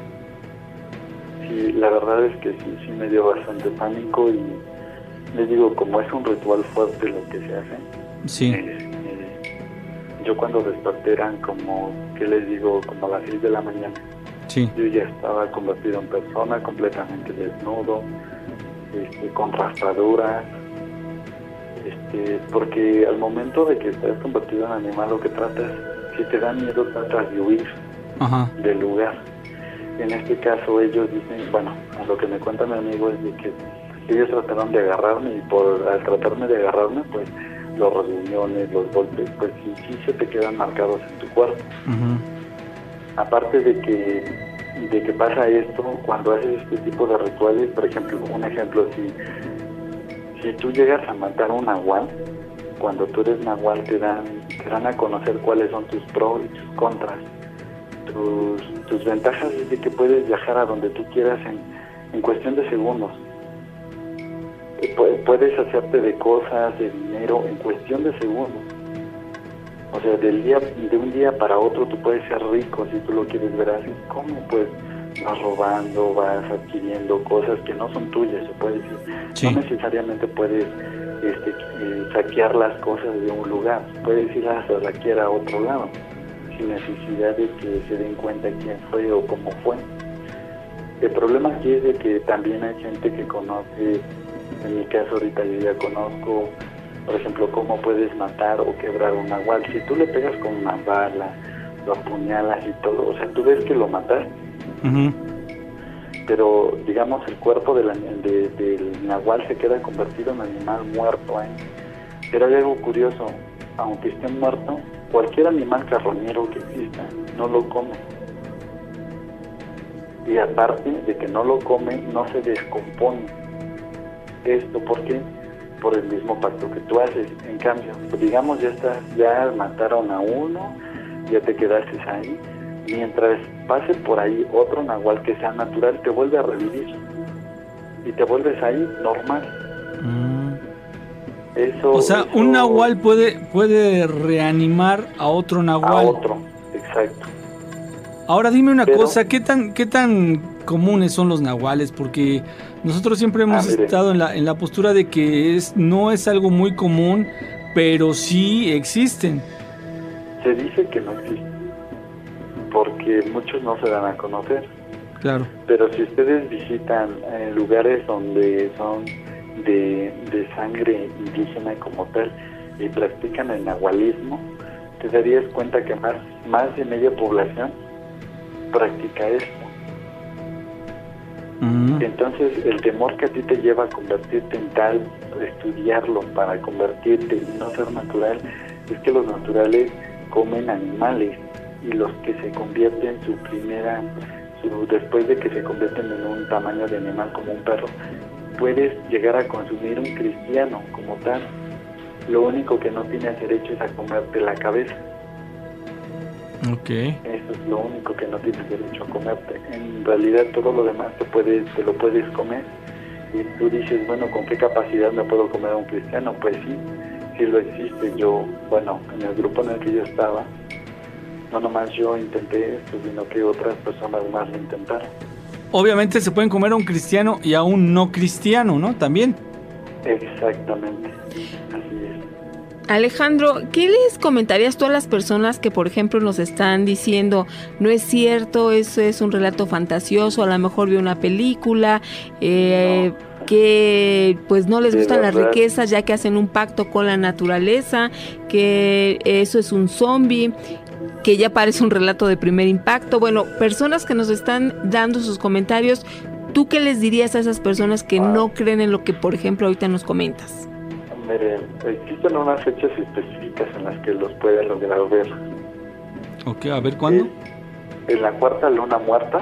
Sí, la verdad es que sí me dio bastante pánico, y les digo, como es un ritual fuerte lo que se hace. Sí. Yo cuando desperté eran como a las 6 de la mañana. Sí. Yo ya estaba convertido en persona, completamente desnudo, con raspaduras. Porque al momento de que estás convertido en animal, lo que tratas, si te da miedo, tratas de huir. Ajá. Del lugar. En este caso ellos dicen, a lo que me cuenta mi amigo es de que ellos trataron de agarrarme, y al tratarme de agarrarme, pues los rasguñones, los golpes, pues sí se te quedan marcados en tu cuerpo. Uh-huh. Aparte de que pasa esto, cuando haces este tipo de rituales, por ejemplo, si tú llegas a matar a un nahual, cuando tú eres nahual te dan a conocer cuáles son tus pros y tus contras. Tus ventajas es de que puedes viajar a donde tú quieras en cuestión de segundos. Puedes hacerte de cosas, de dinero, en cuestión de segundos. O sea, de un día para otro tú puedes ser rico si tú lo quieres ver así. ¿Cómo? Pues vas robando, vas adquiriendo cosas que no son tuyas, se puede decir. Sí. No necesariamente puedes saquear las cosas de un lugar, puedes ir a saquear a otro lado, sin necesidad de que se den cuenta quién fue o cómo fue. El problema aquí es de que también hay gente que conoce, en mi caso ahorita yo ya conozco, por ejemplo, cómo puedes matar o quebrar un nahual. Si tú le pegas con una bala, lo apuñalas y todo, o sea, tú ves que lo mataste. Uh-huh. Pero digamos el cuerpo del nahual se queda convertido en animal muerto, Pero hay algo curioso, aunque esté muerto, cualquier animal carroñero que exista no lo come. Y aparte de que no lo come, no se descompone. ¿Esto por qué? Por el mismo pacto que tú haces. En cambio, pues digamos ya mataron a uno, ya te quedaste ahí. Mientras pase por ahí otro nahual que sea natural, te vuelve a revivir. Y te vuelves ahí normal. Eso, o sea, un nahual puede reanimar a otro nahual. A otro, exacto. Ahora dime una cosa, ¿qué tan comunes son los nahuales? Porque nosotros siempre hemos estado en la postura de que no es algo muy común, pero sí existen. Se dice que no existen, porque muchos no se dan a conocer. Claro. Pero si ustedes visitan lugares donde son de sangre indígena como tal y practican el nahualismo, te darías cuenta que más de media población practica esto. Entonces el temor que a ti te lleva a convertirte en tal, estudiarlo para convertirte en no ser natural, es que los naturales comen animales, y los que se convierten después de que se convierten en un tamaño de animal como un perro, puedes llegar a consumir un cristiano como tal. Lo único que no tienes derecho es a comerte la cabeza. Okay. Eso es lo único que no tienes derecho a comerte. En realidad todo lo demás te lo puedes comer. Y tú dices, bueno, ¿con qué capacidad me puedo comer a un cristiano? Pues sí lo existe. En el grupo en el que yo estaba, no nomás yo intenté esto, sino que otras personas más lo intentaron. Obviamente se pueden comer a un cristiano y a un no cristiano, ¿no? También. Exactamente. Así es. Alejandro, ¿qué les comentarías tú a las personas que, por ejemplo, nos están diciendo, no es cierto, eso es un relato fantasioso, a lo mejor vio una película, que pues no les gustan las riquezas ya que hacen un pacto con la naturaleza, que eso es un zombie, que ya parece un relato de primer impacto? Bueno, personas que nos están dando sus comentarios, ¿tú qué les dirías a esas personas que no creen en lo que, por ejemplo, ahorita nos comentas? Mire, existen unas fechas específicas en las que los pueden lograr ver. Ok, a ver, ¿cuándo? En la cuarta luna muerta,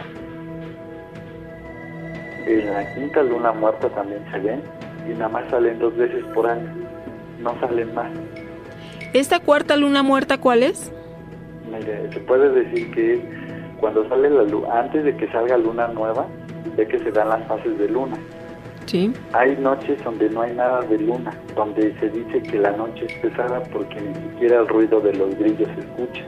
en la quinta luna muerta también se ven, y nada más salen 2 veces por año, no salen más. ¿Esta cuarta luna muerta cuál es? Mire, se puede decir que es cuando sale la luna, antes de que salga luna nueva, ve que se dan las fases de luna. Sí. Hay noches donde no hay nada de luna, donde se dice que la noche es pesada porque ni siquiera el ruido de los grillos se escucha.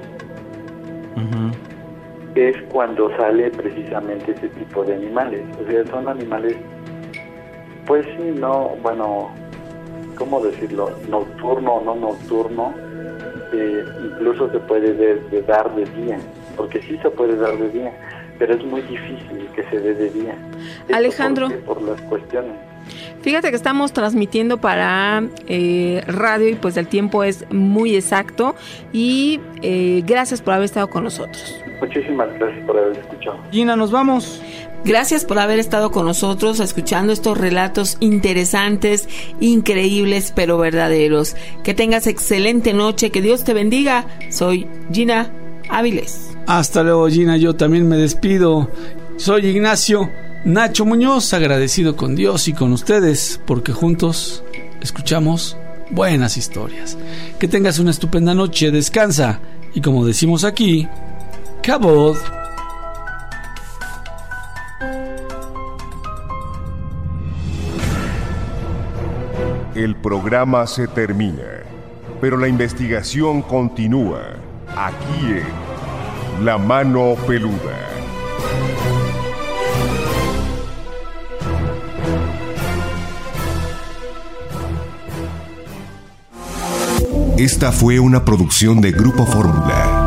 Es cuando sale precisamente ese tipo de animales. O sea, son animales, pues sí, no, bueno, ¿cómo decirlo? Nocturno o no nocturno, incluso se puede dar de día, porque sí se puede dar de día, pero es muy difícil que se dé de día. Alejandro, por las cuestiones. Fíjate que estamos transmitiendo para radio y pues el tiempo es muy exacto y gracias por haber estado con nosotros. Muchísimas gracias por haber escuchado. Gina, nos vamos. Gracias por haber estado con nosotros escuchando estos relatos interesantes, increíbles pero verdaderos. Que tengas excelente noche, que Dios te bendiga. Soy Gina Áviles. Hasta luego, Gina, yo también me despido. Soy Ignacio Nacho Muñoz, agradecido con Dios y con ustedes, porque juntos escuchamos buenas historias. Que tengas una estupenda noche, descansa y como decimos aquí, Cabot. El programa se termina, pero la investigación continúa aquí en La Mano Peluda. Esta fue una producción de Grupo Fórmula.